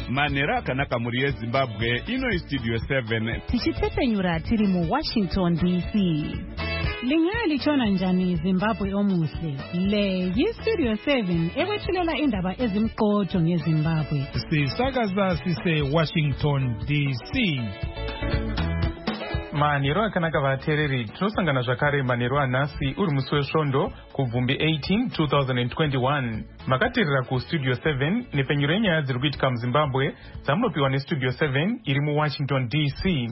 Manera akanaka muri yeZimbabwe ino Studio 7 tichitepenyura tiri mu Washington DC. Lingali chona njani Zimbabwe omuhle. Le Studio 7 ewethulela indaba ezimqotho ngeZimbabwe. Sisakaza sise Washington DC. Manero akanaka vateereri, tinosangana zvakare manero anhasi uri musi wesvondo kubvumbi 18 2021. Makateerera kuStudio 7 nepenyuro yenyaya dziri kuitika muZimbabwe dzamunopiwa neStudio 7 iri muWashington DC.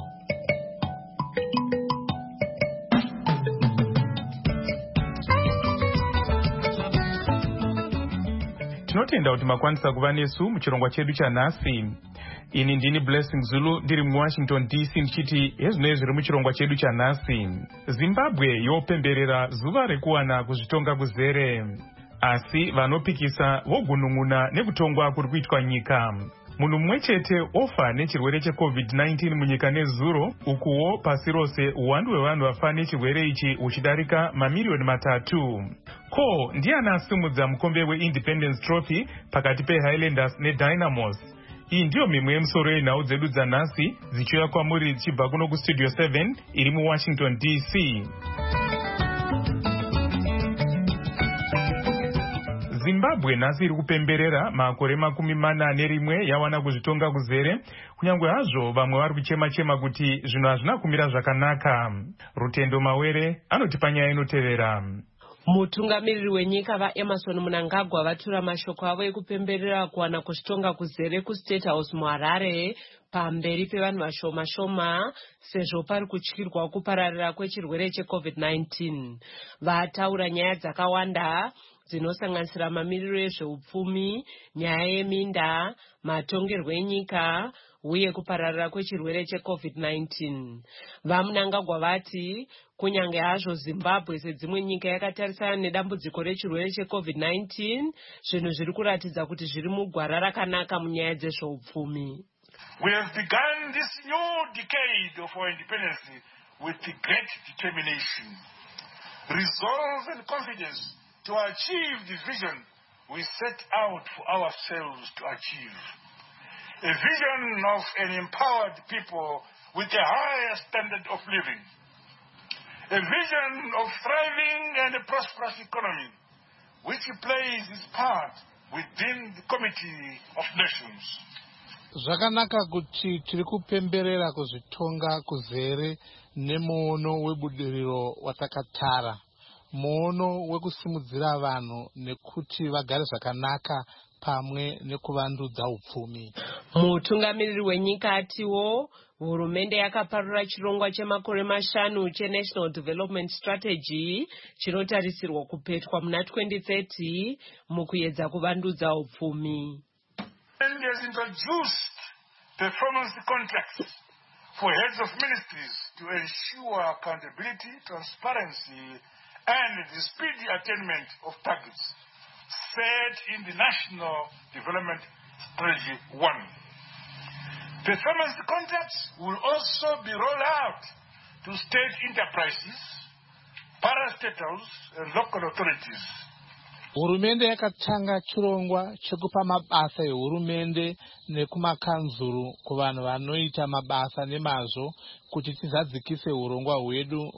Tinotenda kuti makwanisa kuva nesu muchirongwa chedu chanhasi. Ini ndini Blessing Zulu ndiri muWashington DC ndichiti hezvinoi zviri muchirongwa chedu chanhasi. Zimbabwe yopemberera zuva rekuwana kuzvitonga kuzere. Asi vanopikisa vogunun'una nekutongwa kuri kuitwa nyika. Munhu mumwe chete ofa nechirwere cheCovid-19 munyika nezuro, ukuwo pasi rose uwandu hwevanhu vafa nechirwere ichi huchidarika mamiliyoni 3. Ko, ndiani asimudza mukombe weIndependence Trophy pakati peHighlanders neDynamos? Iyi ndiyo mimwe yemusoro yenhau dzedu dzanhasi dzichiuya kwamuri dzichibva kuno kuStudio 7 iri muWashington DC. Zimbabwe nhasi iri kupemberera makore 41 yawana kuzvitonga kuzere, kunyange hazvo vamwe vari kuchema kuti zvinhu hazvina kumira zvakanaka. Rutendo Mawere anotipa nyaya inotevera. Mutungamiriri wenyika vaEmmerson Mnangagwa vatura mashoko avo ekupemberera kuwana kuzvitonga kuzere kuState House muHarare pamberi pevanhu vashoma sezvo pari kutyirwa kupararira kwechirwere cheCovid-19. Vataura nyaya dzakawanda dzinosanganisira mamiriro ezveupfumi, nyaya yeminda, matongerwo enyika uye kupararira kwechirwere cheCovid-19. VaMnangagwa vati kunyange hazvo Zimbabwe sedzimwe nyika yakatarisana nedambudziko rechirwere cheCovid-19, zvinhu zviri kuratidza kuti zviri mugwara rakanaka munyaya dzezveupfumi. We have begun this new decade of our independence with great determination, resolve and confidence to achieve the vision we set out for ourselves to achieve. A vision of an empowered people with a higher standard of living. A vision of thriving and a prosperous economy, which plays its part within the Committee of Nations. Zvakanaka kuti tiri kupemberera kuzvitonga kuzere nemuono webudiriro watakatara, muono wekusimudzira vanhu nekuti vagare zvakanaka pamwe nekuvandudza upfumi. Mutungamiriri wenyika atiwo hurumende yakaparura chirongwa chemakore 5 cheNational Development Strategy chinotarisirwa kupetwa muna 2030 mukuedza kuvandudza upfumi. And has introduced performance contracts for heads of ministries to ensure accountability, transparency, and the speedy attainment of targets set in the National Development Strategy 1. Performance contracts will also be rolled out to state enterprises, parastatals, and local authorities. Hurumende yakatanga chirongwa chekupa mabasa ehurumende nekumakanzuru kuvanhu vanoita mabasa nemazvo kuti tizadzikise urongwa hwedu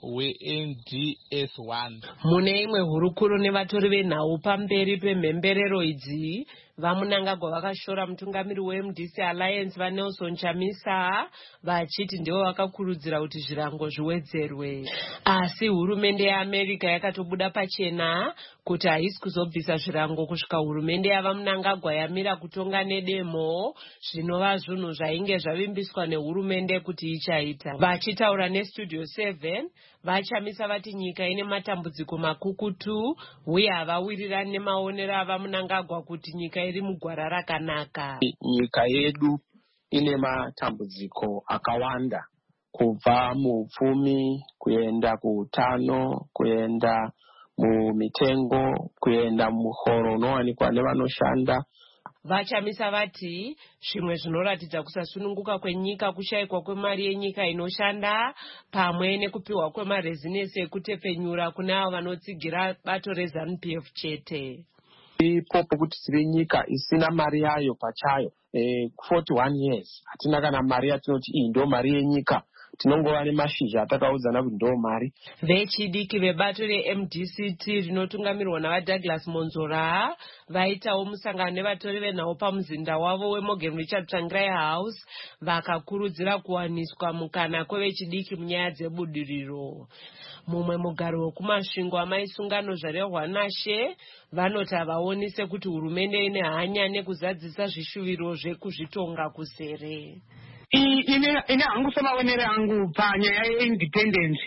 hweNDS1. Mune imwe hurukuro nevatori venhau pamberi pemhemberero idzi, vaMnangagwa vakashora mutungamiri weMDC Alliance vaNelson Chamisa vachiti ndivo vakakurudzira kuti zvirango zviwedzerwe. Asi hurumende yeAmerica yakatobuda pachena kuti haisi kuzobvisa zvirango kusvika hurumende yavaMnangagwa yamira kutonga nedemo, zvinova zvinhu zvainge zvavimbiswa nehurumende kuti ichaita. Vachitaura neStudio 7, vaChamisa vati nyika ine matambudziko makukutu uye havawirirani nemaonero avaMnangagwa kuti nyika iri mugwara rakanaka. Nyika yedu ine matambudziko akawanda, kubva muupfumi kuenda kuutano, kuenda mumitengo, kuenda muhoro unowanikwa nevanoshanda. VaChamisa vati zvimwe zvinoratidza kusasununguka kwenyika kushayikwa kwemari yenyika inoshanda pamwe nekupiwa kwemarezinesi ekutepenyura kune avo vanotsigira bato reZANU-PF chete. Ipopo kuti tiri nyika isina mari yayo pachayo, 41 years hatina kana mari yatinoti iyi ndo mari yenyika, tinongova nemashizha atakaudzana kuti ndo mari. Vechidiki vebato reMDCT rinotungamirwa navaDouglas Monzora vaitawo musangano nevatori venhau pamuzinda wavo weMorgan Richard Tsvangirai House vakakurudzira kuwaniswa mukana kwevechidiki munyaya dzebudiriro. Mumwe mugaro wekumasvingo amaisungano zvarehwa naShe vanoti havaonise kuti hurumende ine hanya nekuzadzisa zvishuviro zvekuzvitonga kuzere. Ine hangu semaonere angu panyaya yeindependence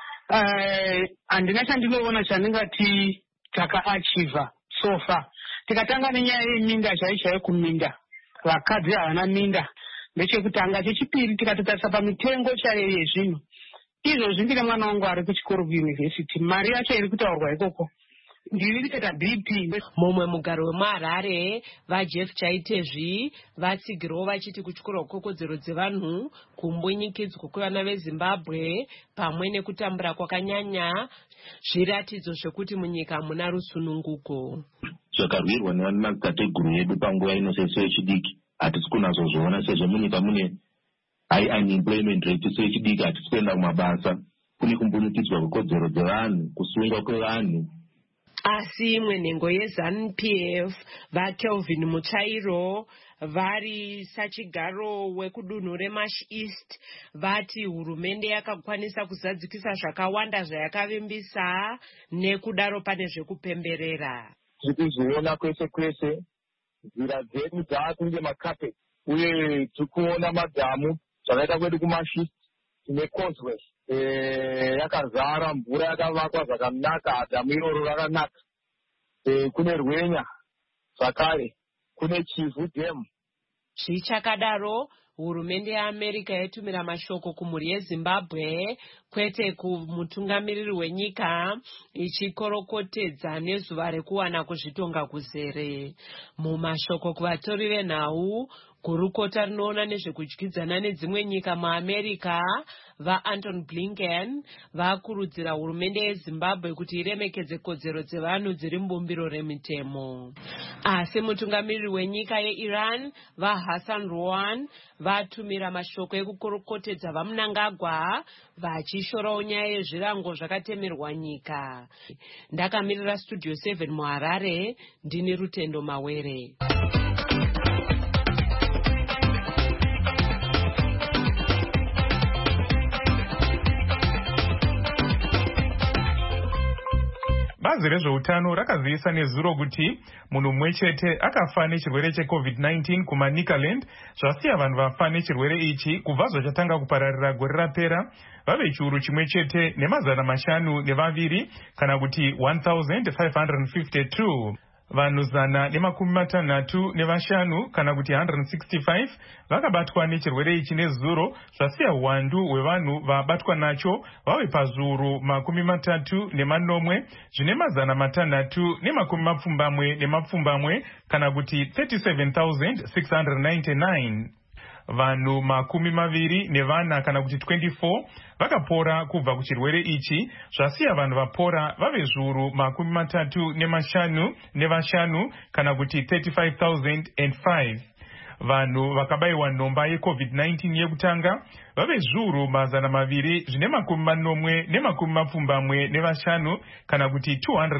handina chandinoona chandingati takaachiva so far. Tikatanga nenyaya yeminda chaichai kuminda, vakadzi havana minda ndechekutanga. Chechipiri tikatotarisa pamitengo chaiyo yezvinhu izvozvi, ndine mwana wangu ari kuchikoro kuyunivhesiti, mari yacho iri kutaurwa ikoko ndiri kuita BP. Mumwe mugaro wemuHarare vaJeff Chaitezvi vatsigirawo vachiti kutyura kokodzero dzevanhu, kumbunyikidzwa kwevana veZimbabwe pamwe nekutambura kwakanyanya zviratidzo zvekuti munyika muna rusununguko. Zvakarwirwa nemadzitateguru edu panguva ino sesu vechidiki hatisi kunazozviona, sezvo munyika mune high unemployment rate. Sesu vechidiki hatisi kuenda kumabasa, kune kumbunikidzwa kwekodzero dzevanhu, kusungwa kwevanhu. Asi imwe nhengo yeZANU-PF vaKelvin Mutsvairo vari sachigaro wekudunhu reMarsh East vati hurumende yakakwanisa kuzadzikisa zvakawanda zvayakavimbisa, nekudaro pane zvekupemberera. Tirikuziona kwese kwese, nzira dzedu dzaakunge makapeti, uye tirikuona madhamu zvakaita kwedu kuMarsh East tine causeway yakazara, mvura yakavakwa zvakanaka, dhamu iroro rakanaka. Kune Rwenya zvakare, kune Chivu Dam. Zvichakadaro, hurumende yeAmerica yatumira mashoko kumhuri yeZimbabwe kwete kumutungamiriri wenyika, ichikorokotedza nezuva rekuwana kuzvitonga kuzere. Mumashoko kuvatori venhau, gurukota rinoona nezvekudyidzana nedzimwe nyika muAmerica vaAnton Blinken vakurudzira hurumende yeZimbabwe kuti iremekedze kodzero dzevanhu dziri mubumbiro remitemo. Asi mutungamiriri wenyika yeIran vaHassan Rouhani vatumira mashoko ekukorokotedza vaMnangagwa vachishorawo nyaya yezvirango zvakatemerwa nyika. Ndakamirira Studio 7 muHarare, ndini Rutendo Mawere. Bazi rezveutano rakazivisa nezuro kuti munhu mumwe chete akafa nechirwere cheCovid-19 kumaNicaland, zvasiya vanhu vafa nechirwere ichi kubva zvachatanga kupararira gore rapera vave chiuru chimwe chete ne522 kana kuti 1552. Vanhu 165 kana kuti 165 vakabatwa nechirwere ichi nezuro, zvasiya uwandu hwevanhu vabatwa nacho vave pazviuru 34 zvine 670 kana kuti 37,699. Vanhu 24 kana kuti 24 vakapora kubva kuchirwere ichi, zvasiya vanhu vapora vave zviuru 35 kana kuti 35,005. Vanhu vakabayiwa nhomba yeCovid-19 yekutanga vave zviuru 200 zvine 45 kana kuti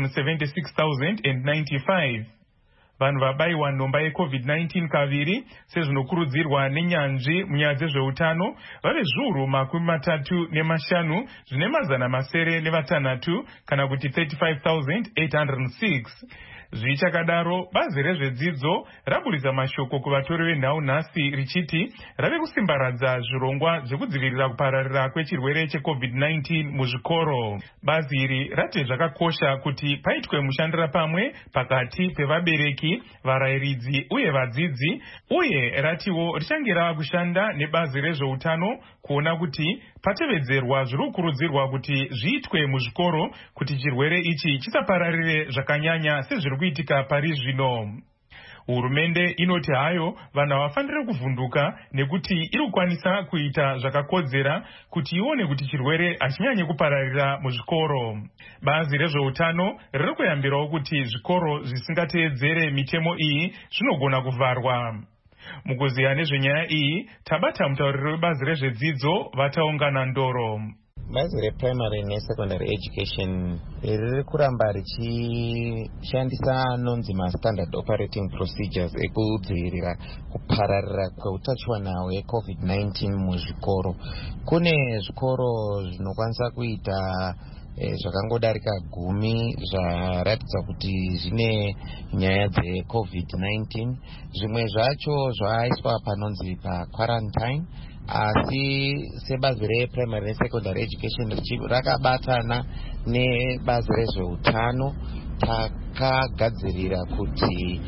276,095. Vanhu vabayiwa nhomba yeCovid-19 kaviri sezvinokurudzirwa nenyanzvi munyaya dzezveutano vave zviuru 35 zvine 606 kana kuti 35,806. Zvichakadaro, bazi rezvedzidzo raburitsa mashoko kuvatori venhau nhasi richiti rave kusimbaradza zvirongwa zvekudzivirira kupararira kwechirwere cheCovid-19 muzvikoro. Bazi iri rati zvakakosha kuti paitwe mushandira pamwe pakati pevabereki, varayiridzi uye vadzidzi, uye ratiwo richange rava kushanda nebazi rezveutano kuona kuti patevedzerwa zviri kukurudzirwa kuti zviitwe muzvikoro kuti chirwere ichi chisapararire zvakanyanya sezviri kuitika pari zvino. Hurumende inoti hayo vanhu havafaniri kuvhunduka nekuti iri kukwanisa kuita zvakakodzera kuti ione kuti chirwere hachinyanye kupararira muzvikoro. Bazi rezveutano riri kuyambirawo kuti zvikoro zvisingateedzere mitemo iyi zvinogona kuvharwa. Mukuziya nezvenyaya iyi tabata mutauriri webazi rezvedzidzo vataungana ndoro. Bazi reprimary nesecondary education riri kuramba richishandisa anonzi standard operating procedures ekudzivirira kupararira kweutachiwana hweCovid-19 muzvikoro. Kune zvikoro zvinokwanisa kuita zvakangodarika 10 zvaratidza kuti zvine nyaya dzeCovid-19. Zvimwe zvacho zvaaiswa panonzi quarantine. Asi sebazi reprimary nesecondary education rakabatana nebazi rezveutano takagadzirira kuti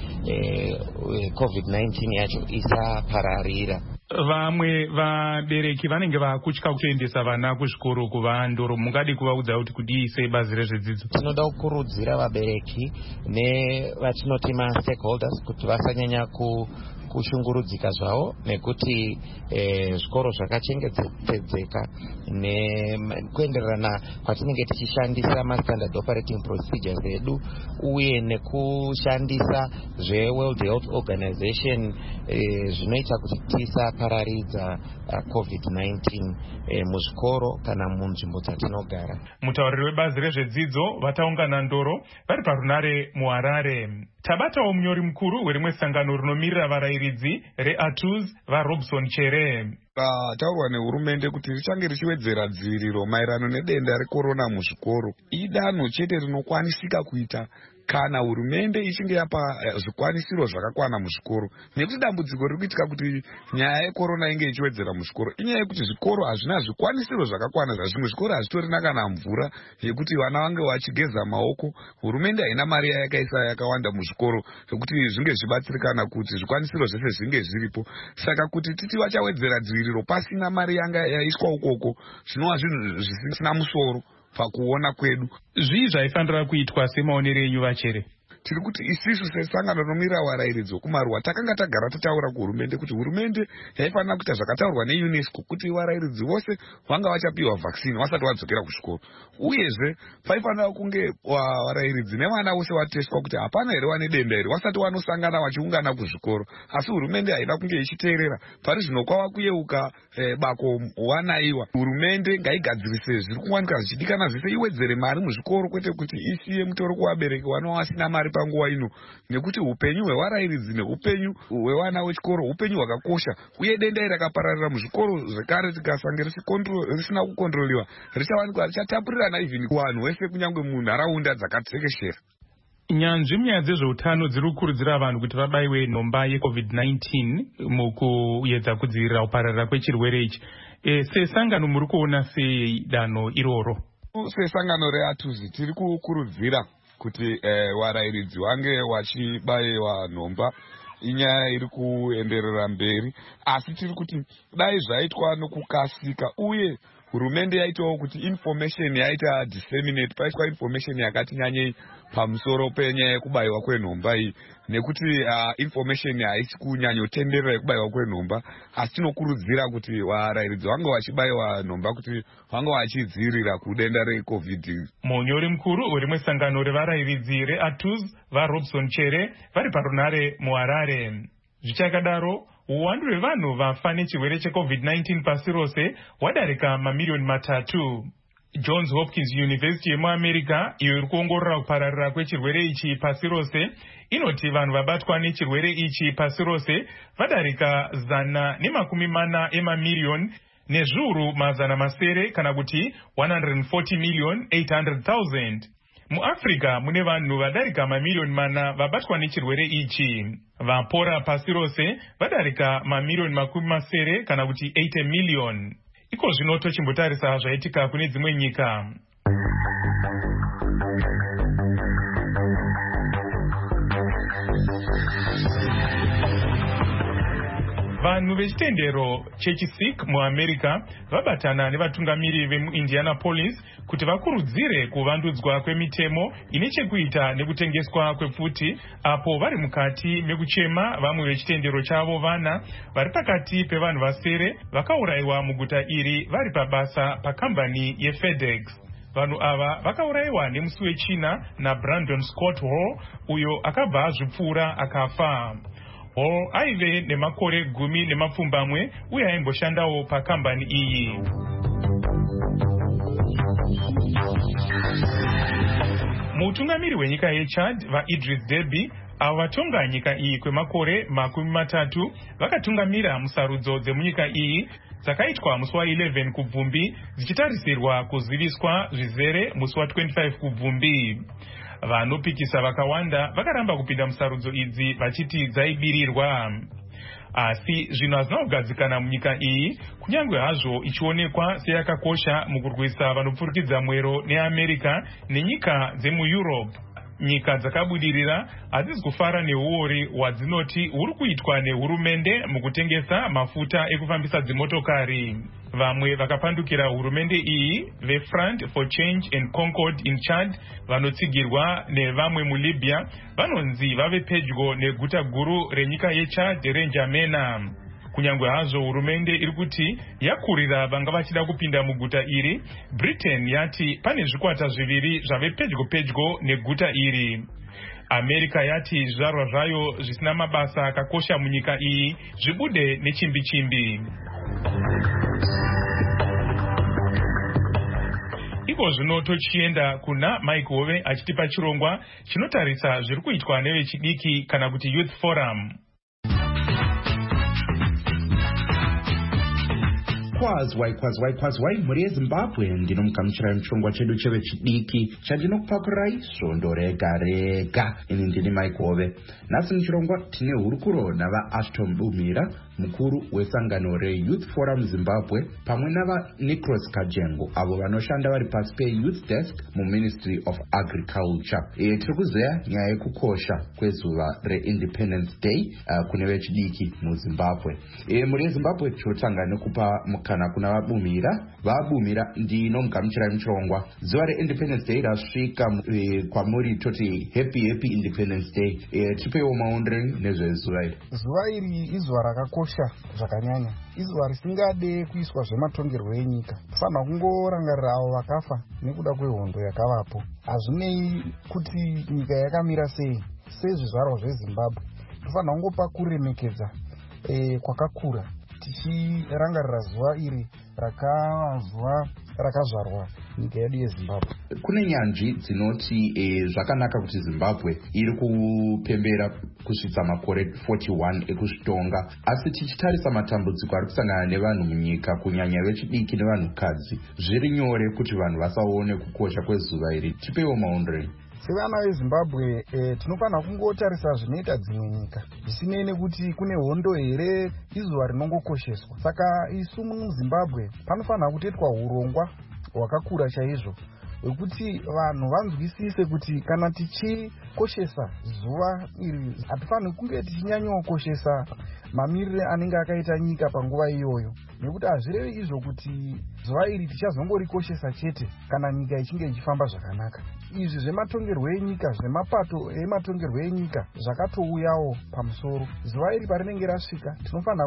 COVID-19 yacho isapararira. Vamwe vabereki vanenge vakutya kutoendesa vana kuzvikoro kuva ndoro, mungadi kuvaudza kuti kudii sebazi rezvedzidzo? Tinoda kukurudzira vabereki nevatinoti stakeholders kuti vasanyanya kushungurudzika zvavo nekuti zvikoro zvakachengetedzeka nekuenderana kwatinenge tichishandisa standard operating procedures edu uye nekushandisa zveWorld Health Organization zvinoita kuti tisapararidza COVID-19 muzvikoro kana munzvimbo dzatinogara. Mutauriri webazi rezvedzidzo vataungana ndoro vari parunare muHarare. Tabatawo munyori mukuru werimwe sangano rinomirira varairidzi reATUZ vaRobson Chere. Taurwa nehurumende kuti richange richiwedzera dziviriro maererano nedenda rekorona muzvikoro. Idanho chete rinokwanisika kuita kana hurumende ichinge yapa zvikwanisiro zvakakwana muzvikoro. Nekuti dambudziko riri kuitika kuti nyaya yekorona inge ichiwedzera muzvikoro inyaya yekuti zvikoro hazvina zvikwanisiro zvakakwana. Zvimwe zvikoro hazvitorina kana mvura yekuti vana vange vachigeza maoko. Hurumende haina mari yakaisa yakawanda muzvikoro yekuti zvinge zvibatsirikana kuti zvikwanisiro zvese zvinge zviripo. Saka kuti titi vachawedzera dziviriro pasina mari yanga yaiswa ukoko zvinova zvinhu zvisina musoro pakuona kwedu. Zvii zvaifanira kuitwa semaonero enyu vachere? Tiri kuti isisu sesangano rinomiririra varairidzi vekumaruwa takanga tagara tataura kuhurumende kuti hurumende yaifanira kuita zvakataurwa neUNESCO kuti varairidzi vose vanga vachapiwa vaccine vasati vadzokera kuzvikoro. Uyezve paifanira kunge varairidzi nevana vose vateswa kuti hapana here vane denda here vasati vanosangana vachiungana kuzvikoro. Asi hurumende haida kunge ichiteerera. Pari zvino kwava kuyeuka bako wanaiwa. Hurumende ngaigadzirise zviri kuwanika zvichidikana zvese, iwedzere mari muzvikoro kwete kuti isiye mutoro kuvabereki vanova vasina mari panguva ino, nekuti upenyu hwevarairidzi neupenyu hwevana vechikoro upenyu hwakakosha. Uye denda iri rakapararira muzvikoro zvekare tikasange risina kukontroliwa richawanikwa richatapurirana even kuvanhu vese kunyange munharaunda dzakatekeshera. Nyanzvi munyaya dzezveutano dziri kukurudzira vanhu kuti vabaiwe nhomba yeCovid-19 mukuedza kudzivirira kupararira kwechirwere ichi. Sesangano muri kuona sei danho iroro? Sesangano reATUZ tiri kukurudzira kuti varairidzi vange vachibaiwa nhomba. Inyaya iri kuenderera mberi, asi tiri kuti dai zvaitwa nokukasika uye hurumende yaitawo kuti information yaita disseminate, paiswa information yakati nyanyei pamusoro penyaya yekubayiwa kwenhomba iyi, nekuti information haisi kunyanyotenderera yekubayiwa kwenhomba. Asi tinokurudzira kuti varairidzi vange vachibayiwa nhomba kuti vange vachidzivirira kudenda reCovid. Munyori mukuru werimwe sangano revarairidzi reATUZ vaRobson Chere vari parunare muHarare. Zvichakadaro, uwandu hwevanhu vafa nechirwere cheCovid-19 pasi rose hwadarika mamiliyoni 3. Johns Hopkins University yemuAmerica, iyo iri kuongorora kupararira kwechirwere ichi pasi rose, inoti vanhu vabatwa nechirwere ichi pasi rose vadarika 140 mamiliyoni nezviuru 900 kana kuti 140,800,000. MuAfrica mune vanhu vadarika mamiliyoni 4 vabatwa nechirwere ichi. Vapora pasi rose vadarika mamiliyoni 70 kana kuti 80 miliyoni. Iko zvino tochimbotarisa zvaitika kune dzimwe nyika. Vanhu vechitendero chechiSikh muAmerica vabatana nevatungamiri vemuIndianapolis kuti vakurudzire kuvandudzwa kwemitemo ine chekuita nekutengeswa kwepfuti, apo vari mukati mekuchema vamwe vechitendero chavo vana vari pakati pevanhu vasere vakaurayiwa muguta iri vari pabasa pakambani yeFedEx. Vanhu ava vakaurayiwa nemusi wechina naBrandon Scott Hall, uyo akabva azvipfuura akafa. Hall aive nemakore 10 uye aimboshandawo pakambani iyi. Mutungamiri wenyika yeChad vaIdris Deby avo vatonga nyika iyi kwemakore 30 vakatungamira musarudzo dzemunyika iyi dzakaitwa musi wa11 kubvumbi dzichitarisirwa kuziviswa zvizere musi wa25 kubvumbi. Vanopikisa vakawanda vakaramba kupinda musarudzo idzi vachiti dzaibirirwa. Asi zvinhu hazvina kugadzikana munyika iyi, kunyange hazvo ichionekwa seyakakosha mukurwisa vanopfurikidza mwero neAmerica nenyika dzemuEurope. Nyika dzakabudirira hadzizi kufara neuori hwadzinoti huri kuitwa nehurumende mukutengesa mafuta ekufambisa dzimotokari. Vamwe vakapandukira hurumende iyi, veFront for Change and Concord in Chad, vanotsigirwa nevamwe muLibya, vanonzi vave pedyo neguta guru renyika yeChad reNjamena. Kunyange hazvo hurumende iri kuti yakurira vanga vachida kupinda muguta iri, Britain yati pane zvikwata zviviri zvave pedyo neguta iri. America yati zvizvarwa zvayo zvisina mabasa akakosha munyika iyi zvibude nechimbi-chimbi. Iko zvino tochienda kuna Mike Hove achitipa chirongwa chinotarisa zviri kuitwa nevechidiki kana kuti Youth Forum. Kwazwai mhuri yeZimbabwe, ndinomugamuchirai muchirongwa chedu chevechidiki chandinokupakurai svondo rega rega. Ini ndini Mike Hove. Nhasi muchirongwa tine hurukuro navaAshton Bumira, mukuru wesangano reYouth Forum Zimbabwe, pamwe navaNicholas Kajengo, avo vanoshanda vari pasi peYouth Desk muMinistry of Agriculture. Tiri kuzeya nyaya yekukosha kwezuva reIndependence Day kune vechidiki muZimbabwe. Mhuri yeZimbabwe tinotanga nekupa kana kuna vabumira ndinomugamuchirai muchirongwa. Zuva reIndependence Day rasvika kwamuri toti happy Independence Day. Tipeiwo maonero nezvezuva iri. Zuva iri izuva rakakosha zvakanyanya, izuva risingade kuiswa zvematongerwo enyika. Kufanira kungorangarira avo vakafa nekuda kwehondo yakavapo. Hazvinei kuti nyika yakamira sei, sezvizvarwa zveZimbabwe tofanira kungopa kuremekedza kwakakura tichirangarira zuva iri rakazvarwa nyika yedu yeZimbabwe. Kune nyanzvi dzinoti zvakanaka kuti Zimbabwe iri kupembera kusvitsa makore 41 ekuzvitonga, asi tichitarisa matambudziko ari kusangana nevanhu munyika kunyanya vechidiki nevanhukadzi, zviri nyore kuti vanhu vasaone kukosha kwezuva iri. Tipeiwo maonero. Sevana veZimbabwe tinofanira kungotarisa zvinoita dzimwe nyika, zvisinei nekuti kune hondo here, izuva rinongokosheswa. Saka isu muZimbabwe panofanira kutoitwa urongwa hwakakura chaizvo wekuti vanhu vanzwisise kuti kana tichikoshesa zuva iri hatifaniri kunge tichinyanyokoshesa mamirire anenge akaita nyika panguva iyoyo, nekuti hazvirevi izvo kuti zuva iri tichazongorikoshesa chete kana nyika ichinge ichifamba zvakanaka. Izvi zvematongerwo enyika, zvemapato ematongerwo enyika zvakatouyawo pamusoro. Zuva iri parinenge rasvika tinofanira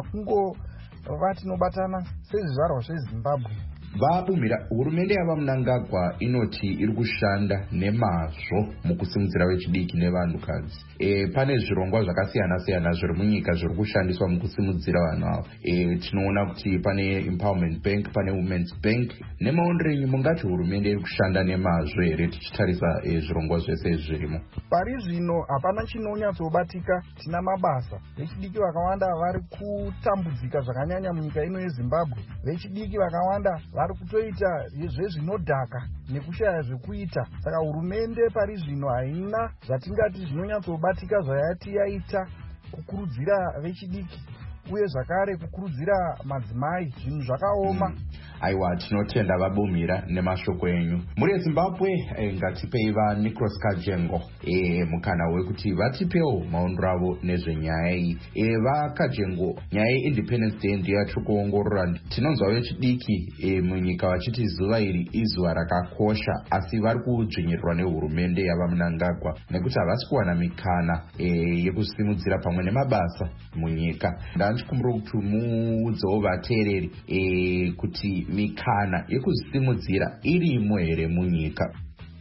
kungova tinobatana sezvizvarwa zveZimbabwe. Vabumira, hurumende yavaMnangagwa inoti iri kushanda nemazvo mukusimudzira vechidiki nevanhukadzi. Pane zvirongwa zvakasiyana-siyana zviri munyika zviri kushandiswa mukusimudzira vanhu ava. Tinoona kuti pane Empowerment Bank, pane Women's Bank. Nemaonero mungati hurumende iri kushanda nemazvo here tichitarisa zvirongwa zvese zvirimo? Pari zvino hapana chinonyatsobatika. Tina mabasa, vechidiki vakawanda vari kutambudzika zvakanyanya munyika ino yeZimbabwe. Vechidiki vakawanda vari kutoita zvezvinodhaka nekushaya zvekuita. Saka hurumende pari zvino haina zvatingati zvinonyatsobatika zvayati yaita kukurudzira vechidiki uye zvakare kukurudzira madzimai. Zvinhu zvakaoma. Aiwa, tinotenda vabumira nemashoko enyu. Muri yeZimbabwe ngatipei vaNicholas Kajengo mukana wekuti vatipewo maonero avo nezvenyaya iyi. VaKajengo, nyaya yeIndependence Day ndiyatiri kuongorora. Tinonzwa vechidiki munyika vachiti zuva iri izuva rakakosha, asi vari kudzvinyirirwa nehurumende yavaMnangagwa nekuti havasi kuwana mikana yekusimudzira pamwe nemabasa munyika. Ndandichikumbira kuti muudzewo vateereri kuti mikana yekuzisimudzira irimo here munyika.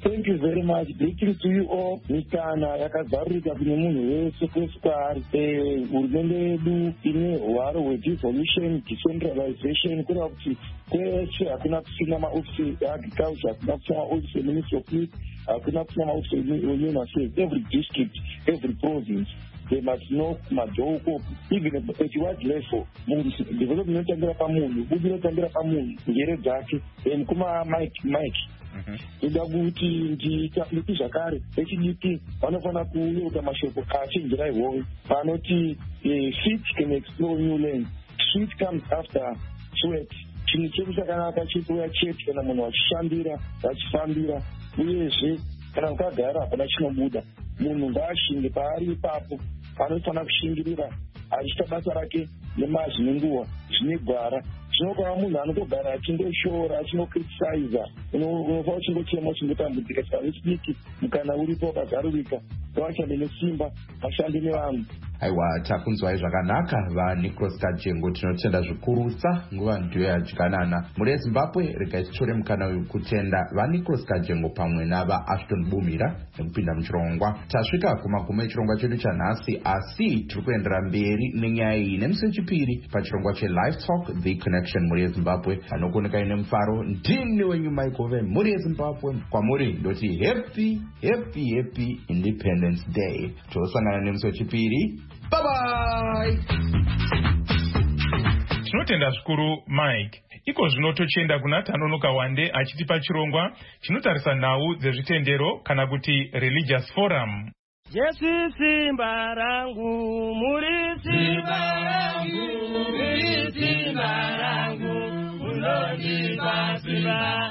Thank you very much. Greeting to you all. Mikana yakazarurika kune munhu wese kwese kwaari. Hurumende yedu ine hwaro hwedevolution, decentralization, kureva kuti kwese hakuna kusina maofisi eagriculture, hakuna kusina maofisi eministry of youth, hakuna kusina maofisi eunion affairs. Every district, every province, they must know majoko, even at wide level. Development inotangira pamunhu, budi inotangira pamunhu, njere dzake. Kuma Mike. Ida kuti nditi zvakare HDP vanofana kuyeuka mashoko achinjira ihowe panoti feet can explore new land. Sweet comes after sweat. Chinhu chedu chakanaka chikuuya chetu kana munhu achishandira achifambira uyezve kana ukagara hapana chinobuda. Munhu ngaashinge paari ipapo anofana kushingirira achiita basa rake nemazvi nenguva zvine gwara. Zvinokwana munhu anotogara achindoshora achinokritisaiza unofa uchingochema uchingotambudzika. Saka vechidiki mukana uripo wakazarurika ngavashande nesimba vashande nevanhu. Aiwa, takunzwai zvakanaka vaNicholas Kajengo, tinotenda zvikurutsa nguva ndiyo yadyanana. Muri yeZimbabwe regai titore mukana uyu kutenda vaNicholas Kajengo pamwe navaAshton Bumira nekupinda muchirongwa. Tasvika kumagumo echirongwa chedu chanhasi, asi tiri kuendera mberi nenyaya iyi nemusi wechipiri pachirongwa cheLive Talk The Connection muri yeZimbabwe. Anokuoneka ine mufaro ndini wenyu Maikove muri yeZimbabwe. Kwamuri ndoti happy Independence Day. Tosangana nemusi wechipiri. Bye bye. Tinotenda zvikuru Mike. Iko zvino tochienda kuna Tanonoka Wande achitipa chirongwa chinotarisa nhau dzezvitendero kana kuti religious forum. Jesu simba rangu, muri simba rangu, muri simba rangu, munondipa simba.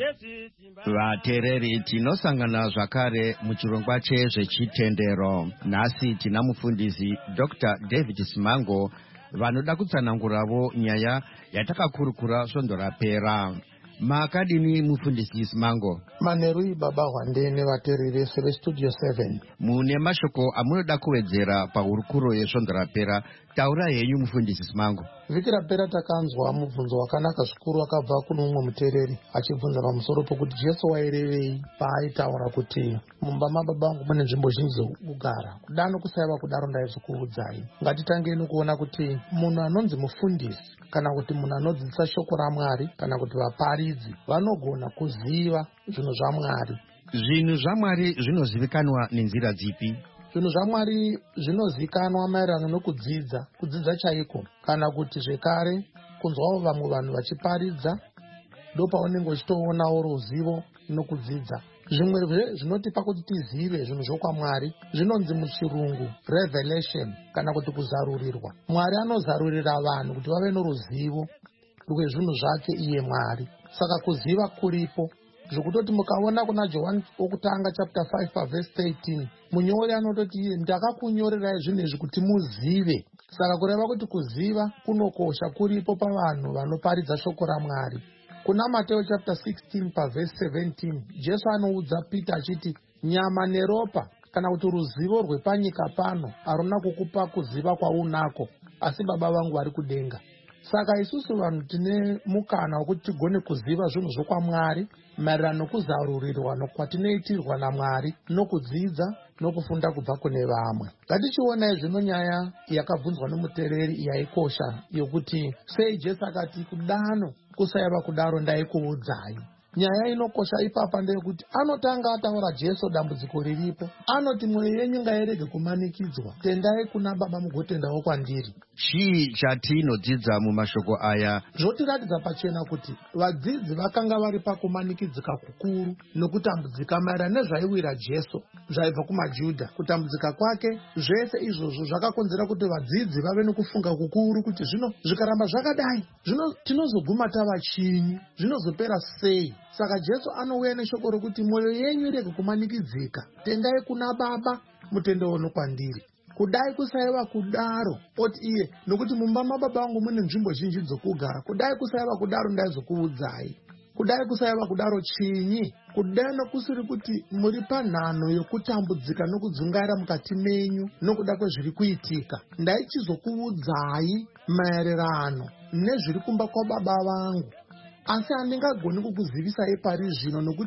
Vateereri, tinosangana zvakare muchirongwa chezvechitendero. Nhasi tina mufundisi Dr. David Simango vanoda kutsananguravo nyaya yatakakurukura svondo rapera. Makadini mufundisi Simango? Manerui baba Wande nevateereri vese vestudio 7. Mune mashoko amunoda kuwedzera pahurukuro yesvondo rapera. Taura henyu mufundisi Simango. Vhiki rapera takanzwa mubvunzo wakanaka zvikuru wakabva kuno mumwe muteereri achibvunza pamusoro pokuti Jesu wairevei paaitaura kuti mumba mababa vangu mune nzvimbo zhinji dzokugara. Kudano kusaiva kudaro ndaizokuudzai. Ngatitange nekuona kuti munhu anonzi mufundisi kana kuti munhu anodzidzisa shoko raMwari kana kuti vaparidzi vanogona kuziva zvinhu zvaMwari. Zvinhu zvaMwari zvinozivikanwa nenzira dzipi? Zvinhu zvaMwari zvinozivikanwa maererano nokudzidza, kudzidza chaiko, kana kuti zvekare kunzwawo vamwe vanhu vachiparidza, ndopaunenge uchitoonawo ruzivo nokudzidza. Zvimwe zvinotipa kuti tizive zvinhu zvokwaMwari zvinonzi muchirungu revelation kana kuti kuzarurirwa. Mwari anozarurira vanhu kuti vave noruzivo rwezvinhu zvake iye Mwari. Saka kuziva kuripo zvokutoti mukaona kuna Johani okutanga chapter 5 verse 13 munyori anototi iye ndakakunyorerai zvinhu izvi kuti muzive. Saka kureva kuti kuziva kunokosha kuripo pavanhu vanoparidza shoko raMwari. Kuna Mateo chapter 16 verse 17 Jesu anoudza Peter achiti nyama neropa kana kuti ruzivo rwepanyika pano haruna kukupa kuziva kwaunako, asi baba vangu vari kudenga. Saka isusu vanhu tine mukana wekuti tigone kuziva zvinhu zvokwaMwari maererano nokuzarurirwa nokwatinoitirwa naMwari nokudzidza nokufunda kubva kune vamwe. Ngatichionai zvino nyaya yakabvunzwa nomuteereri yaikosha yokuti sei Jesu akati kudano kusaiva kudaro ndaikuudzai. Nyaya inokosha ipapa ndeyekuti anotanga ataura Jesu dambudziko riripo. Anoti mwoyo yenyu ngairege kumanikidzwa. Tendai kuna baba mugotendawo kwandiri. Chii chatinodzidza mumashoko aya? Zvotiratidza pachena kuti vadzidzi vakanga vari pakumanikidzika kukuru nokutambudzika maererano nezvaiwira Jesu zvaibva kumaJudha. Kutambudzika kwake zvese izvozvo zvakakonzera kuti vadzidzi vave nokufunga kukuru kuti zvino zvikaramba zvakadai zvino tinozoguma tava chinyi, zvinozopera sei? Saka Jesu anouya neshoko rokuti mwoyo yenyu irege kumanikidzika. Tendai kuna baba mutendewo nokwandiri. Kudai kusaiva kudaro oti iye nokuti mumba mababa vangu mune nzvimbo zhinji dzokugara. Kudai kusaiva kudaro ndaizokuudzai. Kudai kusaiva kudaro chinyi? Kudai nokusiri kuti muri panhano yokutambudzika nokudzungaira mukati menyu nokuda kwezviri kuitika. Ndaichizokuudzai maererano nezviri kumba kwababa vangu. Asi handingagoni kukuzivisai pari zvino nokuti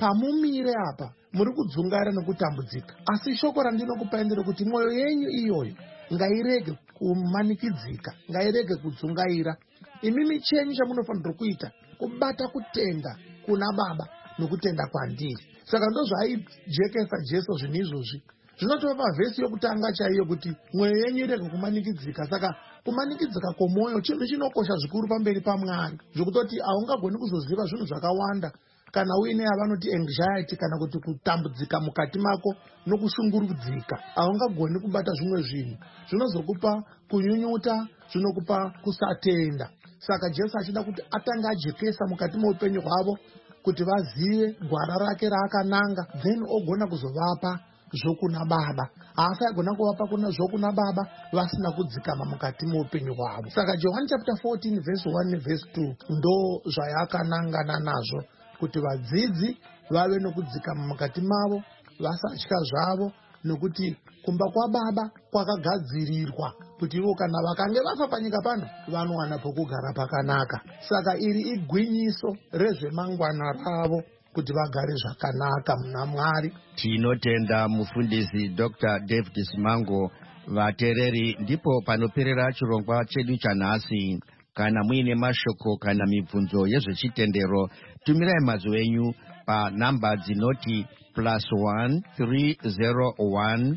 pamumire apa muri kudzungaira nekutambudzika, asi shoko randinokupai nderekuti mwoyo yenyu iyoyo ngairege kumanikidzika, ngairege kudzungaira. Imimi chenyu chamunofanirwa kuita kubata kutenda kuna Baba nokutenda kwandiri. Saka ndozvaijekesa Jesu zvinhu izvozvi. Zvinotopa vhesi yokutanga chaiyo kuti mwoyo yenyu irege kumanikidzika. Saka kumanikidzika kwomwoyo chinhu chinokosha zvikuru pamberi paMwari, zvokutoti haungagoni kuzoziva zvinhu zvakawanda kana uine yavanoti anxiety kana kuti kutambudzika mukati mako nokushungurudzika. Haungagoni kubata zvimwe zvinhu, zvinozokupa kunyunyuta, zvinokupa kusatenda. Saka Jesu achida kuti atange ajekesa mukati meupenyu hwavo kuti vazive gwara rake raakananga, then ogona kuzovapa zvokuna Baba. Haasi agona kuvapa zvokuna Baba vasina kudzikama mukati meupenyu hwavo. Saka John chapter 14 verse 1 neverse 2 ndo zvayakanangana nazvo, kuti vadzidzi vave nokudzikama mukati mavo, vasatya zvavo, nokuti kumba kwaBaba kwakagadzirirwa kuti ivo kana vakange vafa panyika pano vanowana pokugara pakanaka. Saka iri igwinyiso rezvemangwana ravo kuti vagare zvakanaka muna Mwari. Tinotenda mufundisi Dr. David Simango. Vatereri, ndipo panoperera chirongwa chedu chanhasi. Kana muine mashoko kana mibvunzo yezvechitendero, tumirai mazwi enyu panhamba dzinoti +1 301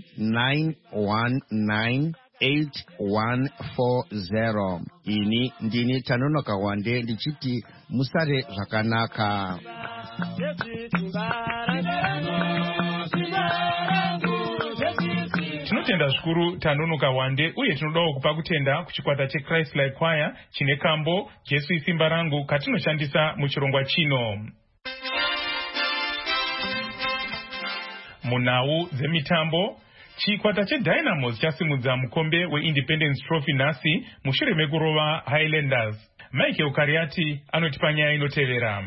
919 8140. Ini ndini Tanonoka Wande ndichiti musare zvakanaka. Tinotenda zvikuru Tanonoka Wande, uye tinodawo kupa kutenda kuchikwata cheChrist Like Choir chine kambo Jesu isimba rangu katinoshandisa muchirongwa chino. Munhau dzemitambo, chikwata cheDynamos chasimudza mukombe weIndependence Trophy nhasi mushure mekurova Highlanders. Michael Kariati anotipa nyaya inotevera.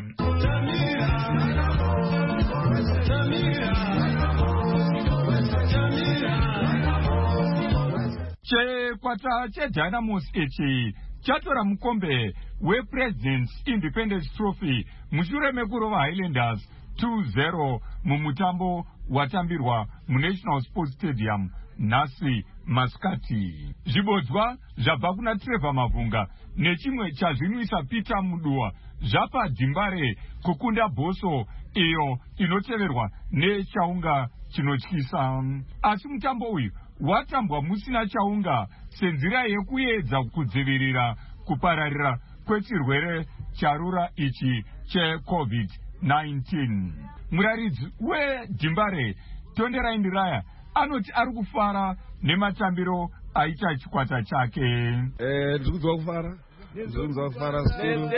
Chikwata cheDynamos ichi chatora mukombe wePresident's Independence Trophy mushure mekurova Highlanders 2-0 mumutambo watambirwa muNational Sports Stadium nhasi masikati. Zvibodzwa zvabva kuna Trevor Mavunga nechimwe chazvinwisa Peter Mudua zvapa Dimbare kukunda Bhoso iyo inoteverwa nechaunga chinotyisa. Asi mutambo uyu watambwa musina chaunga senzira yekuedza kudzivirira kupararira kwechirwere charura ichi cheCovid-19. Muraridzi weDimbare Tonderai Ndiraya anoti ari kufara nematambiro aita chikwata chake. Ndikudzwa kufara zvikuru.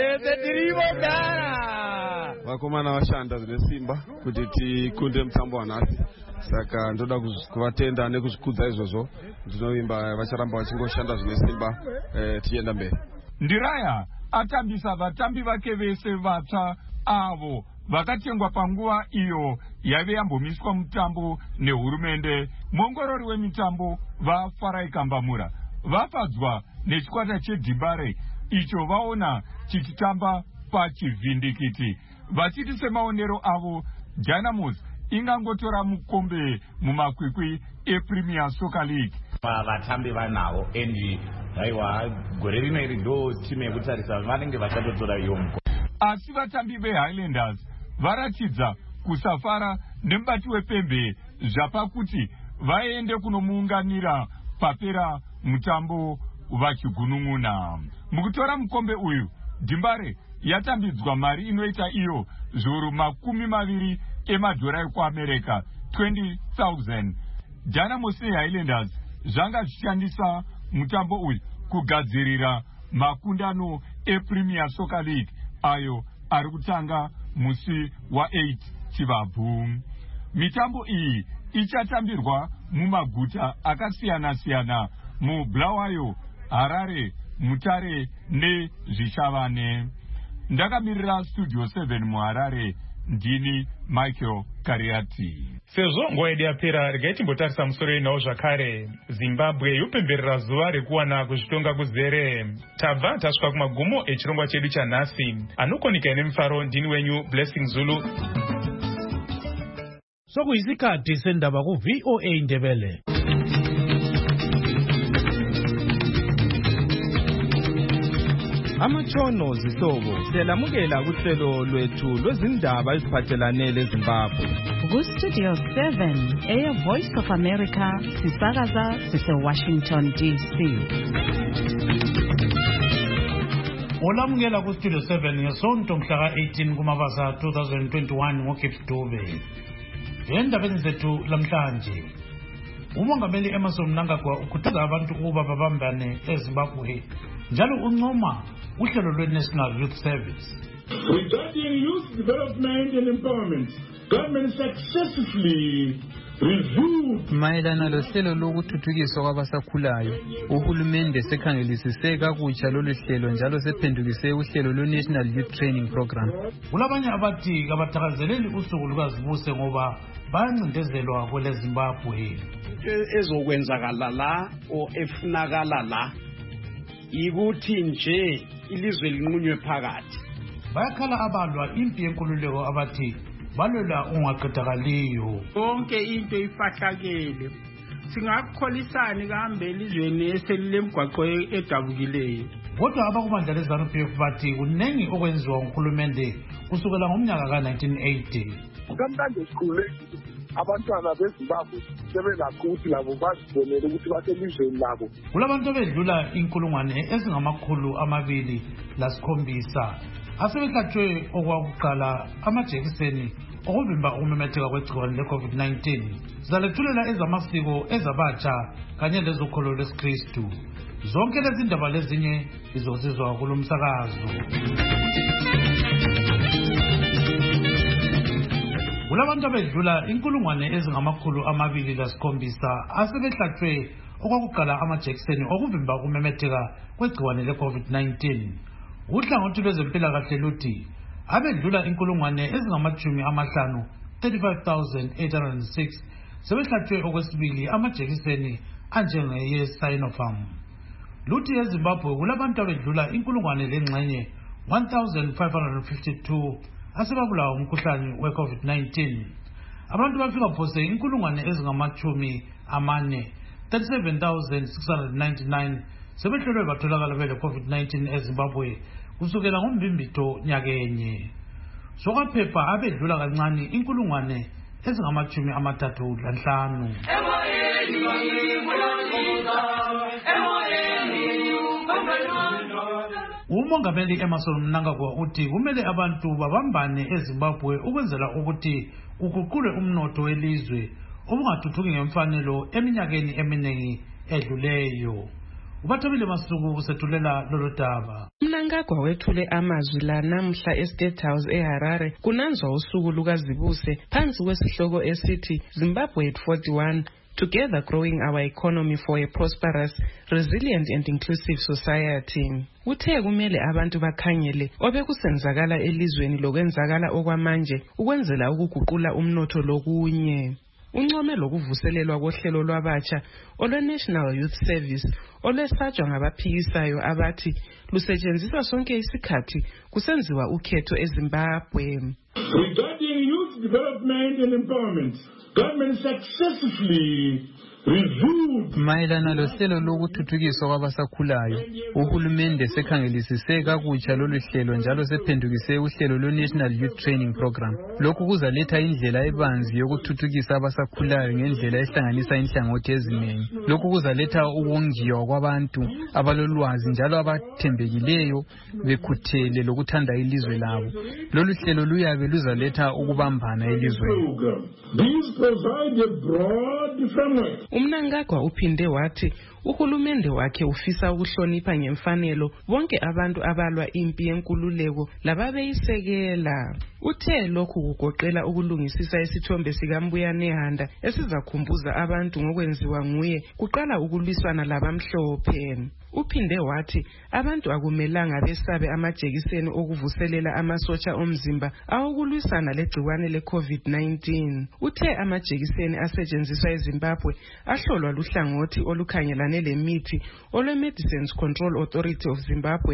Vakomana vashanda zvine simba kuti tikunde mutambo wanhasi. Saka ndoda kuvatenda nekuzvikudza izvozvo. Ndinovimba vacharamba vachingoshanda zvine simba tichienda mberi. Ndiraya atambisa vatambi vake vese vatsva avo vakatengwa panguva iyo yave yambomiswa mutambo nehurumende. Muongorori wemitambo vaFarai Kambamura vafadzwa nechikwata cheDimbare icho vaona chichitamba pachivhindikiti, vachiti semaonero avo Dynamos ingangotora mukombe mumakwikwi ePremier Soccer League. Vatambi vanavo endi haiwa gore rino iri ndo timu yekutarisa vanenge vachatotora iyo mukombe. Asi vatambi veHighlanders varatidza kusafara nemubati wepembe zvapakuti vaende kunomuunganira papera mutambo vachigunun'una. Mukutora mukombe uyu, Dimbare yatambidzwa mari inoita iyo zviuru $20 emadhora ekuAmerica 20,000. Dynamos neHighlanders zvanga zvichishandisa mutambo uyu kugadzirira makundano ePremier Soccer League ayo ari kutanga musi wa8 Chivabvu. Mitambo iyi ichatambirwa mumaguta akasiyana-siyana muBulawayo, Harare, Mutare neZvishavane. Ndakamirira Studio 7 muHarare, ndini Michael Kariati. Sezvo nguva yedu yapera, regai timbotarisa musoro inawo zvakare. Zimbabwe yopemberera zuva rekuwana kuzvitonga kuzere. Tabva tasvika kumagumo echirongwa chedu chanhasi. Anokonika nemufaro ndini wenyu Blessing Zulu. sokuyisikhathi sendaba ku-VOA Indebele. Amatshono zihlobo siyalamukela kuhlelo lwethu lwezindaba eziphathelane leZimbabwe. Ku-Studio 7 eye-Voice of America sisakaza sise-Washington DC. Olamukela ku-Studio 7 ngesonto mhla ka-18 kuMabasa 2021 ngoGibbs Dube. Endabeni zethu lamhlanje, umongameli Emmerson Mnangagwa ukhuthaza abantu ukuba babambane eZimbabwe njalo uncoma uhlelo lwe-National Youth Service. Regarding youth development and empowerment, government successfully reviewed. Mayelana lohlelo lokuthuthukiswa kwabasakhulayo, uhulumende sekhangelisise kakutsha lolu hlelo njalo sephendukise uhlelo lwe-National Youth Training Program. Kulabanye abathi kabathakazeleli usuku lukazibuse ngoba bayancindezelwa kwele Zimbabwe. Ezokwenzakala la o efunakala la ikuthi nje ilizwe linqunywe phakathi. Bayakhala abalwa impi yenkululeko abathi balwela ungaqedakaliyo. Konke into ifahlakele. Singakukholisani kambe elizweni eselilemgwaqo edabukileyo. Kodwa abakubandla leZANU-PF bathi kunengi okwenziwa nguhulumende kusukela ngomnyaka ka-1980. Kamnandi sikhule abantwana beZimbabwe sebelakho ukuthi labo bazibonele ukuthi baselizweni labo. Kulabantu abedlula 2,207 asebehlatshwe okwakuqala amajekiseni okuvimba ukumemetheka kwegciwane le-COVID-19. Sizalethulela ezamasiko ezabatsha kanye lezokholo lwesikristu. Zonke lezi ndaba lezinye izozizwa kulo msakazo. Kulabantu abedlula 2,207 asebehlatshwe okwakuqala amajekiseni okuvimba ukumemetheka kwegciwane le-COVID-19. Uhlangothi lwezempilakahle luthi abedlula 35,806 sebehlatshwe okwesibili amajekiseni anjenge-Sinopharm. Luthi eZimbabwe kulabantu abedlula 1,552 asebabulawa umkhuhlane we-COVID-19. Abantu bafika phose 37,699 sebehlolwe batholakala bele-COVID-19 eZimbabwe kusukela ngoMbimbitho nyakenye. Sokwaphepha abedlula kancane 35,000. Umongameli Emmerson Mnangagwa uthi kumele abantu babambane eZimbabwe ukwenzela ukuthi kuguqulwe umnotho welizwe obungathuthuki ngemfanelo eminyakeni eminingi edluleyo. Ubathabile Masuku usethulela lolu daba. Mnangagwa wethule amazwi la namhla eState House eHarare kunanzwa usuku lukazibuse phansi kwesihloko esithi Zimbabwe at 41, Together Growing Our Economy for a Prosperous, Resilient and Inclusive Society. Uthe kumele abantu bakhangele obekusenzakala elizweni lokwenzakala okwamanje ukwenzela ukuguqula umnotho lokunye. Uncome lokuvuselelwa kohlelo lwabatsha olwe-National Youth Service olwesatshwa ngabaphikisayo abathi lusetshenziswa sonke isikhathi kusenziwa ukhetho eZimbabwe. Regarding youth development and empowerment, government successfully reviewed. Mayelana lohlelo lokuthuthukiswa kwabasakhulayo, uhulumende sekhangelisise kakutsha lolu hlelo njalo sephendukise uhlelo lwe-National Youth Training Program. Lokhu kuzaletha indlela ebanzi yokuthuthukisa abasakhulayo ngendlela ehlanganisa inhlangothi ezinengi. Lokhu kuzaletha ukongiwa kwabantu abalolwazi njalo abathembekileyo bekhuthele lokuthanda ilizwe labo. Lolu hlelo luyabe luzaletha ukubambana elizweni. These provide a broad framework. Umnangagwa uphinde wathi uhulumende wakhe ufisa ukuhlonipha ngemfanelo bonke abantu abalwa impi yenkululeko lababeyisekela. Uthe lokhu kugoqela ukulungisisa isithombe sikaMbuyane Handa esizakhumbuza abantu ngokwenziwa nguye kuqala ukulwisana labamhlophe. Uphinde wathi abantu akumelanga besabe amajekiseni okuvuselela amasotsha omzimba awokulwisana legciwane le-COVID-19. Uthe amajekiseni asetshenziswa eZimbabwe ahlolwa luhlangothi olukhangelane lemithi olwe-Medicines Control Authority of Zimbabwe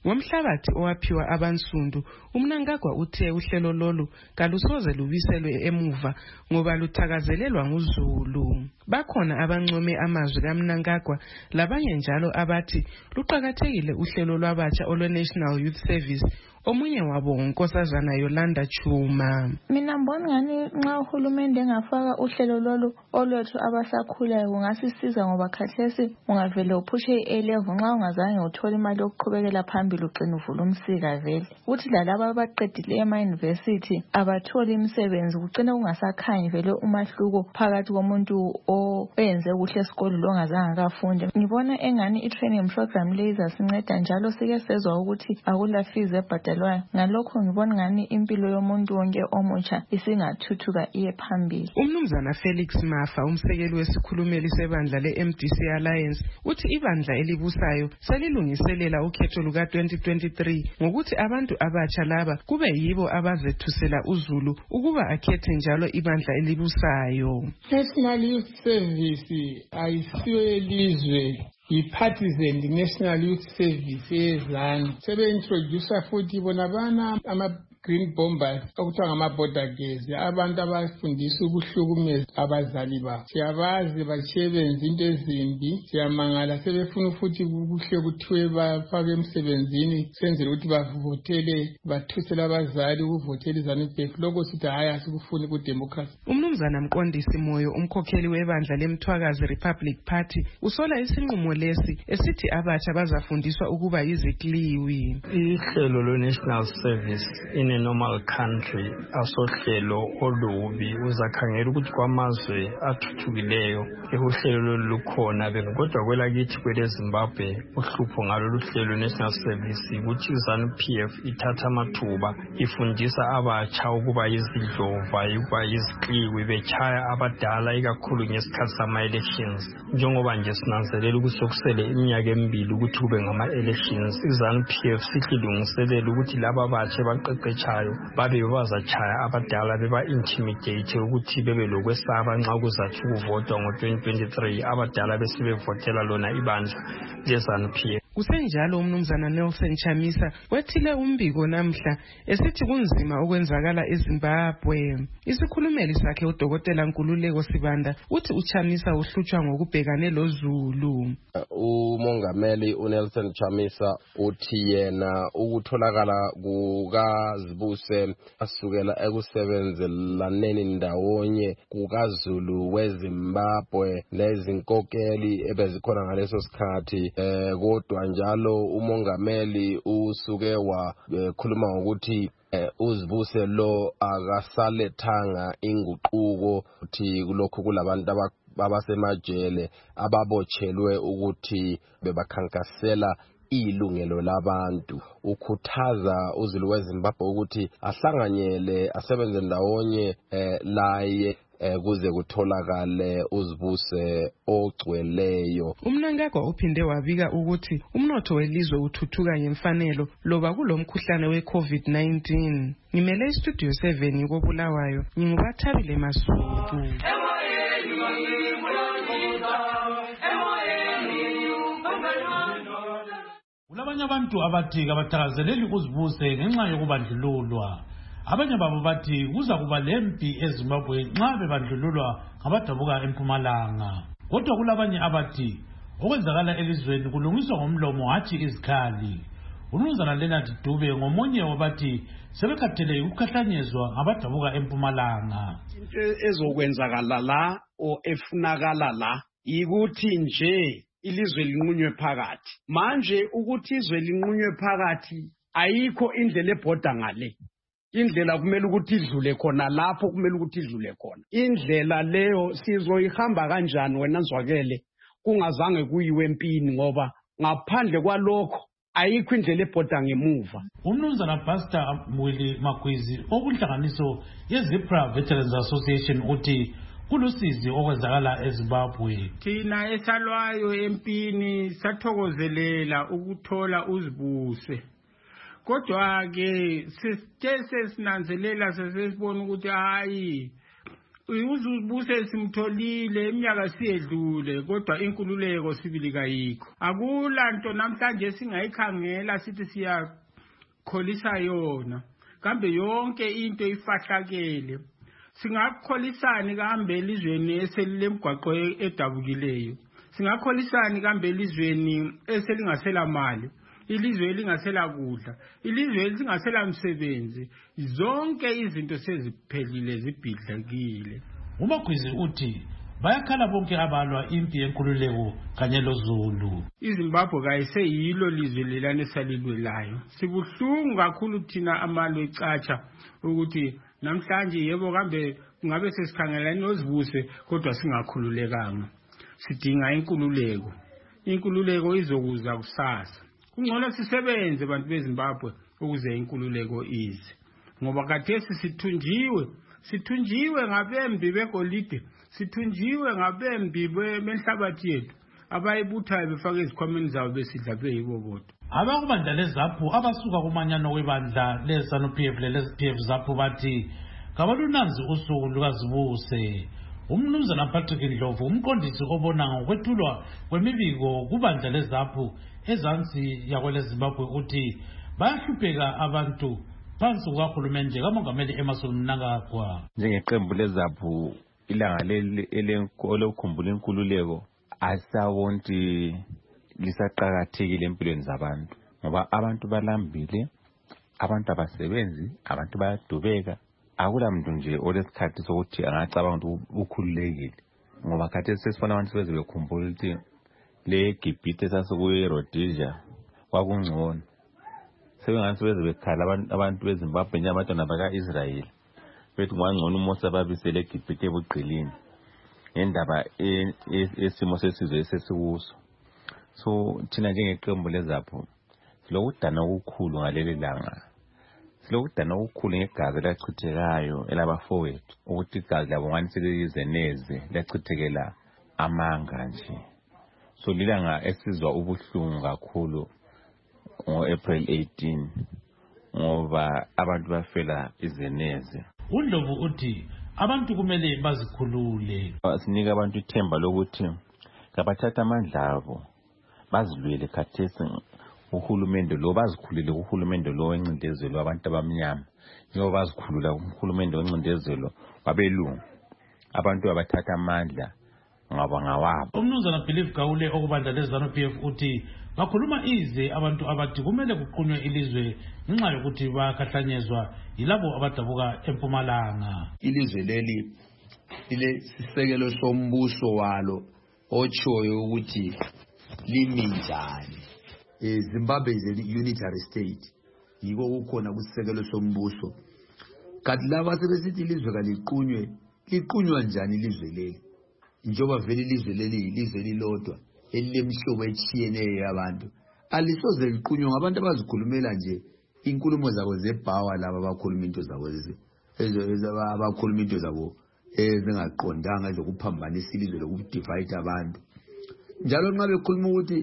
Ngomhlabathi owaphiwa abansundu, uMnangagwa uthe uhlelo lolu kalusoze lubiselwe emuva ngoba luthakazelelwa nguZulu. Bakhona abancome amazwi kaMnangagwa labanye njalo abathi luqakathekile uhlelo lwabatsha olwe-National Youth Service. Omunye wabo uNkosazana Yolanda Chuma. Mina mbona ngani nxa uhulumende engafaka uhlelo lolu olwethu abasakhulayo kungasisiza ngoba khathesi ungavele uphushe i-A-level nxa ungazange uthole imali yokuqhubekela phambili ugcina uvula umsika vele. Uthi lalabo abaqedile ema-university abatholi imisebenzi kucina kungasakhanyi vele umahluko phakathi komuntu oyenze kuhle esikolo longazange akafunde. Ngibona engani i-training program le izasinceda njalo sike sezwa ukuthi akula fees ebhadalwayo. Ngalokho ngibona ngani impilo yomuntu wonke omutsha isingathuthuka iye phambili. Umnumzana Felix Mafa, umsekeli wesikhulumeli sebandla le-MDC Alliance, uthi ibandla elibusayo selilungiselela ukhetho luka-2023 ngokuthi abantu abatsha laba kube yibo abazethusela uZulu ukuba akhethe njalo ibandla elibusayo. National Youth Service ayisiyo elizwe i-partisan National Youth Service yezana sebe-introducer futhi bona bana ama-green bombers okuthiwa ngama-border girls, abantu abafundisa ukuhlukumeza abazali babo. Siyabazi basebenza into ezimbi, siyamangala sebefuna futhi kuhle kuthiwe bafake emsebenzini senzele ukuthi bavotele bathusele abazali ukuvotela iZANU-PF. Lokho sithi hayi asikufuni kudemocracy. Umnumzana Mqondisi Moyo, umkhokheli webandla leMthwakazi Republic Party, usola isinqumo lesi esithi abatsha bazafundiswa ukuba yizikliwi. Ihlelo lo-National Service in a normal country asohlelo olubi, uzakhangela ukuthi kwamazwe athuthukileyo uhlelo lukhona kodwa kwelakithi kweleZimbabwe uhlupho ngalolu hlelo National Service ukuthi iZANU-PF ithatha amathuba ifundisa abatsha ukuba yizidlova, ukuba yizikliwi, betshaya abadala ikakhulu ngesikhathi sama-elections. Njengoba nje sinanzelela ukuthi sokusele iminyaka emibili ukuthi kube ngama-elections, iZANU-PF sihlilungiselela ukuthi laba batsha baqeqetshayo babe bazatshaya abadala beba-intimidate ukuthi bebe lokwesaba nxa kuzathi ukuvotwa ngo-2023 abadala besebevotela lona ibandla leZANU-PF. Kusenjalo umnumzana Nelson Chamisa wethile umbiko namhla esithi kunzima okwenzakala eZimbabwe. Isikhulumeli sakhe uDokotela Nkululeko Sibanda uthi uChamisa uhlutshwa ngokubhekane loZulu. Umongameli uNelson Chamisa uthi yena ukutholakala kukaZibuse asukela ekusebenzelaneni ndawonye kukaZulu weZimbabwe lezinkokeli ebezikhona ngaleso sikhathi kodwa njalo umongameli usuke wakhuluma ngokuthi uZibuse lo akasalethanga inguquko uthi kulokho kulabantu abasemajele ababotshelwe ukuthi bebakhankasela ilungelo labantu. Ukhuthaza uZulu weZimbabwe ukuthi ahlanganyele asebenze ndawonye laye kuze kutholakale uZibuse ogcweleyo. Umnangagwa uphinde wabika ukuthi umnotho welizwe uthuthuka ngemfanelo loba kulomkhuhlane we-COVID-19. Ngimele iStudio 7 koBulawayo, nginguBathabile Masuku. Kulabanye abantu abathi abathakazeleli uZibuse ngenxa yokubandlululwa. Abanye babo bathi kuza kuba lempi eZimbabwe nxa bebandlululwa ngabadabuka eMpumalanga. Kodwa kulabanye abathi okwenzakala elizweni kulungiswa ngomlomo hathi izikhali. Umnumzana Leonard Dube ngomunye wabathi sebekhathele ukukhahlanyezwa ngabadabuka eMpumalanga. Into ezokwenzakala la efunakala la ikuthi nje ilizwe linqunywe phakathi. Manje ukuthi izwe linqunywe phakathi ayikho indlela ebhoda ngale. Indlela kumele ukuthi idlule khona lapho kumele ukuthi idlule khona. Indlela leyo sizoyihamba kanjani wena Nzwakele kungazange kuyiwe empini ngoba ngaphandle kwalokho ayikho indlela ebhoda ngemuva. Umnumzana Pastor Mwili Magwizi okunhlanganiso yeZipra Veterans Association uthi kulusizi okwenzakala eZimbabwe. Thina esalwayo empini sathokozelela ukuthola uZibuse. Kodwa ke sithe sesinanzelela sesibona ukuthi hayi uzibuse simtholile iminyaka siyedlule kodwa inkululeko sibili kayikho. Akula nto namhlanje singayikhangela sithi siyakholisa yona. Kambe yonke into ifahlakele. Singakholisani kambe elizweni eselilemgwaqo edabukileyo? Singakholisani kambe elizweni eselingasela mali? Ilizwe elingasela kudla, ilizwe elingasela msebenzi, zonke izinto seziphelile zibhidlekile. uMagwizi uthi bayakhala bonke abalwa impi yenkululeko kanye loZulu. iZimbabwe kayiseyilo lizwe lelane esalilwelayo. Sibuhlungu kakhulu thina amalo ecatsha ukuthi namhlanje yebo kambe ngabe sesikhangelani nozibuse kodwa singakhululekanga. Sidinga inkululeko. Inkululeko izokuza kusasa. Kungcono sisebenze bantu beZimbabwe ukuze inkululeko ize. Ngoba khathesi sithunjiwe ngabembi begolide, sithunjiwe ngabembi benhlabathi yethu. Abayibuthayo befaka izikhwameni zabo besidla beyibo bodwa. Abakubandla leZAPU abasuka kumanyano webandla leZANU-PF le-PF ZAPU bathi kabalunanzi usuku lukazibuse. Umnumzana Patrick Ndlovu umqondisi obona ngokwethulwa kwemibiko kubandla leZAPU ezansi yakwele Zimbabwe uthi bayahlupheka abantu phansi kukahulumende kamongameli Emmerson Mnangagwa. Njengeqembu leZAPU ilanga lokukhumbula inkululeko asawonti lisaqakathekile empilweni zabantu ngoba abantu balambile, abantu abasebenzi, abantu bayadubeka. Akula muntu nje olesikhathi sokuthi angacabanga ukuthi ukhululekile ngoba khathesi sesifuna abantu sebeze bekhumbula ukuthi le Gibhithe sasikuye Rhodesia kwakungcono. Sebengani sebeze bekhala abantu beZimbabwe njengabatwana baka-Israyeli bethi ngwangcono uMose babisele eGibhithe ebugqilini ngendaba esimo sesizwe esesikuso. So thina njengeqembu leZAPU silokudana okukhulu ngaleli langa. Silokudana okukhulu ngegazi elachithekayo elabafowethu ukuthi igazi labo ngani selize neze lachithekela amanga nje. So lilanga esizwa ubuhlungu kakhulu ngo-April 18 ngoba abantu bafela izeneze. uNdlovu uthi abantu kumele bazikhulule. Sinika abantu ithemba lokuthi kabathatha amandla abo bazilwele khathesi uhulumende lo, bazikhulile uhulumende lo wencindezelo abantu abamnyama. Njengoba bazikhulula uhulumende wencindezelo wabelungu, abantu abathatha amandla ngawabo. Umnumzana Believe Gawule okubandla leZANU-PF uthi bakhuluma ize abantu abathi kumele kuqunywe ilizwe ngenxa yokuthi bakhahlanyezwa yilabo abadabuka eMpumalanga. Ilizwe leli sisekelo sombuso walo ochoyo ukuthi limi njani. Zimbabwe is a unitary state. Yiko kukhona kusisekelo sombuso. Kanti laba sebesithi ilizwe kaliqunywe, liqunywa njani ilizwe leli? Njoba vele ilizwe leli ilizwe lilodwa elilemhlobo etshiyeneyo yabantu. Alisoze liqunywe ngabantu abazikhulumela nje inkulumo zabo zebhawa laba abakhuluma into zabo abakhuluma into zabo ezingaqondanga ezokuphambanisa ilizwe lokudivide abantu. Njalo nxa bekhuluma ukuthi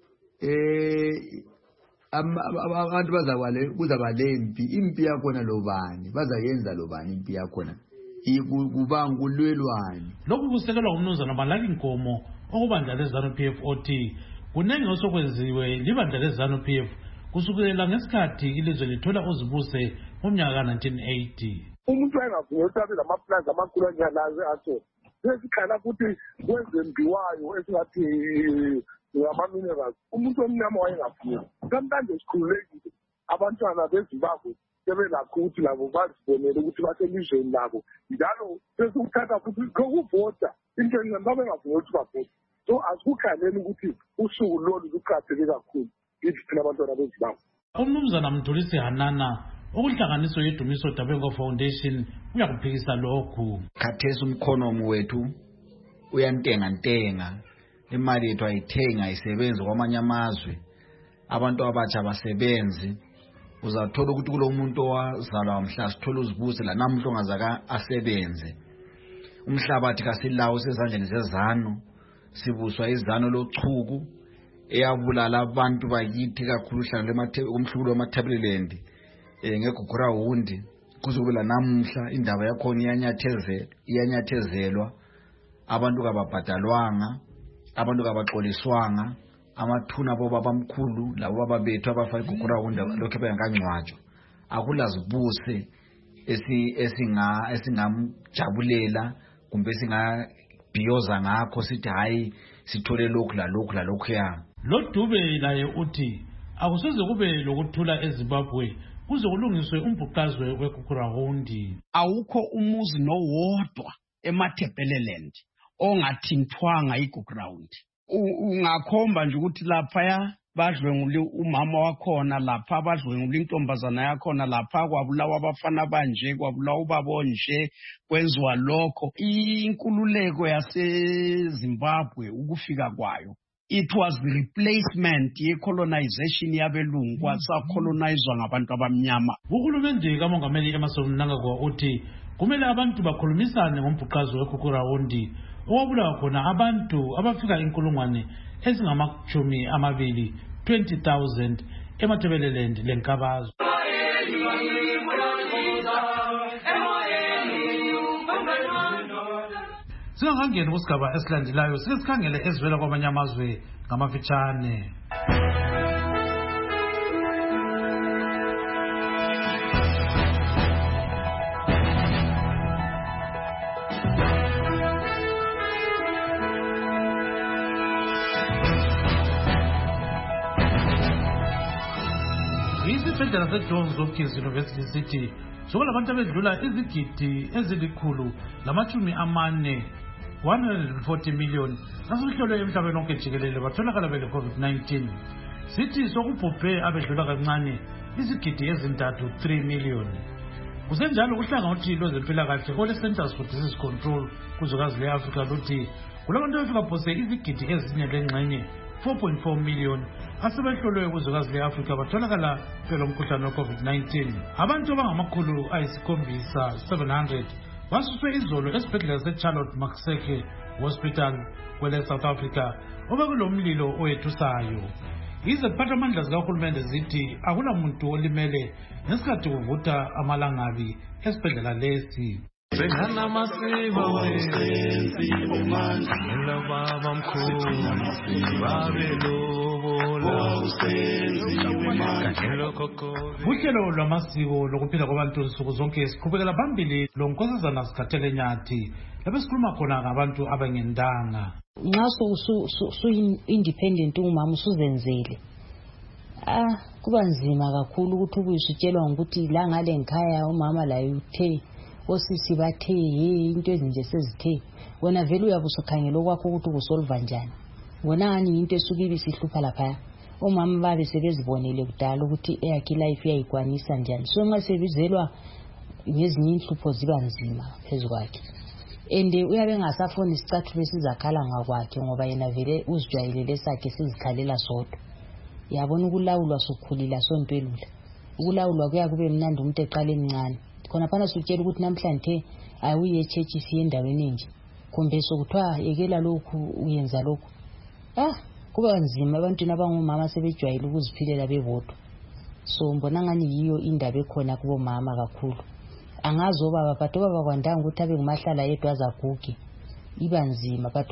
abantu kuzaba lempi, impi yakhona lobani, bazayenza lobani impi yakhona, kubangulwelwane. Lokhu kusekelwa umnumzana Malaki Nkomo okubandla leZANU-PF othi kunenge osokwenziwe libandla leZANU-PF kusukela ngesikhathi ilizwe lithola uzibuse ngomnyaka ka-1980. Umuntu wayengafuna ukuthi abe lamaplans amakhulu anjalaze aso sesikhala futhi kwezembiwayo esingathi ngama-minerals. Umuntu omnyama wayengafuna. Kamhlanje sikhululekile abantwana beZimbabwe sebelakho ukuthi labo bazibonele ukuthi baselizweni labo. Njalo sesikuthatha futhi kokuvota into babengafuna ukuthi bavota. So asikukhaleni ukuthi usuku lolu luqakatheke kakhulu kithi thina abantwana beZimbabwe. Umnumzana Mthulisi Hanana okuhlanganiso yeDumiso Dabengo Foundation uyakuphikisa lokhu. Khathesi umkhonomi wethu uyantenga imali yethu ayithenga isebenze kwamanye amazwe, abantu abatsha abasebenzi. Uzathola ukuthi kulo muntu owazalwa mhla sithola uzibuse la namuhla ongazaka asebenze. Umhlabathi kasilawo sezandleni zeZANU, sibuswa iZANU lochuku eyabulala abantu bakithi kakhulu hlala umhlubulo wamaThebeleland ngeGugurawundi kuzokubela namhla indaba yakhona iyanyathezelwa, abantu kababhadalwanga, abantu kabaxoliswanga, amathuna bobabamkhulu labo baba bethu abafaka igugrawundi lokho bengakangcwatshwa. Akulazibuse esingamjabulela kumbe singabhiyoza ngakho sithi hayi sithole lokhu lalokhu ya. Lo Dube laye uthi akusoze kube lokuthula eZimbabwe kuze kulungiswe umbhuqazwe wegugrawundi. Awukho umuzi nowodwa eMathebeleland ongathintwanga igugrawundi. Ungakhomba nje ukuthi lapha badlwengule umama wakhona, lapha badlwengule intombazana yakhona, lapha kwabulawa abafana banje, kwabulawa ubaba nje, kwenziwa lokho. Inkululeko yaseZimbabwe ukufika kwayo, it was the replacement ye-colonization yabelungu kwasacolonizwa ngabantu abamnyama. Uhulumende kaMongameli Emmerson Mnangagwa uthi kumele abantu bakhulumisane ngombhuqazwe wegugrawundi owabulawa khona abantu abafika inkulungwane ezingamachumi amabili 20,000 eMathebeleland leNkabazo. Singakangeni kusigaba esilandelayo sesikhangele ezivela kwamanye amazwe ngamafitshane. Isibhedlela seJohns Hopkins University City sokulabantu abedlula izigidi ezilikhulu-40 140 million asebehlolwe emhlabeni wonke jikelele batholakala bele COVID-19. Sithi sokubhubhe abedlula kancane izigidi ezintathu 3 million. Kusenjalo uhlangothi lwezempilakahle ole Centers for Disease Control kuzwekazi le-Afrika luthi kulabantu abafika phose izigidi ezinye lengxenye 4.4 million asebehlolwe kuzwekazi le-Afrika batholakala phela umkhuhlane we-COVID-19. Abantu abangamakhulu 700 basuswe izolo esibhedlela seCharlotte Maxeke Hospital kwele South Africa obekulomlilo owethusayo. Iziphathamandla zikahulumende zithi akulamuntu olimele ngesikhathi kuvutha amalangabi esibhedlela lesi. Sengana masibo baba mkhulu uhlelo lwamasiko lokuphila kwabantu nsuku zonke siqhubekela phambili lo nkosazana Sikhathele Nyathi lapho sikhuluma khona ngabantu abangendanga. Nxa independent umama usuzenzele kuba nzima kakhulu ukuthi ubuyisutshelwa ukuthi la ngale ngikhaya umama laye uthe osisi bathe into ezinje sezithe wena vele uyabusukhangela okwakho ukuthi ukusolva njani. Wona ngani into esuke ibisihlupha lapha omama babe sebezibonele kudala ukuthi eyakhe life iyayikwanisa njani. So nxa sebizelwa ngezinye inhlupho ziba nzima phezu kwakhe. Ende uyabe ngasafuni isicathulo esizakhala ngakwakhe ngoba yena vele uzijwayelele sakhe sizikhalela sodwa. Yabona ukulawulwa sokhulila sonto elula. Ukulawulwa kuya kube mnandi umuntu eqala emncane. Khona phana sutshela ukuthi namhlanje awuye echechi siye endaweni enje. Kumbe sokuthiwa yekela lokhu uyenza lokhu. Kuba nzima abantwana abangomama sebejwayele ukuziphilela bebodwa. So mbona ngani yiyo indaba ekhona kubo mama kakhulu. Angazi obaba but obaba kwandanga ukuthi abe ngumahlala yedwa azaguge. Iba nzima but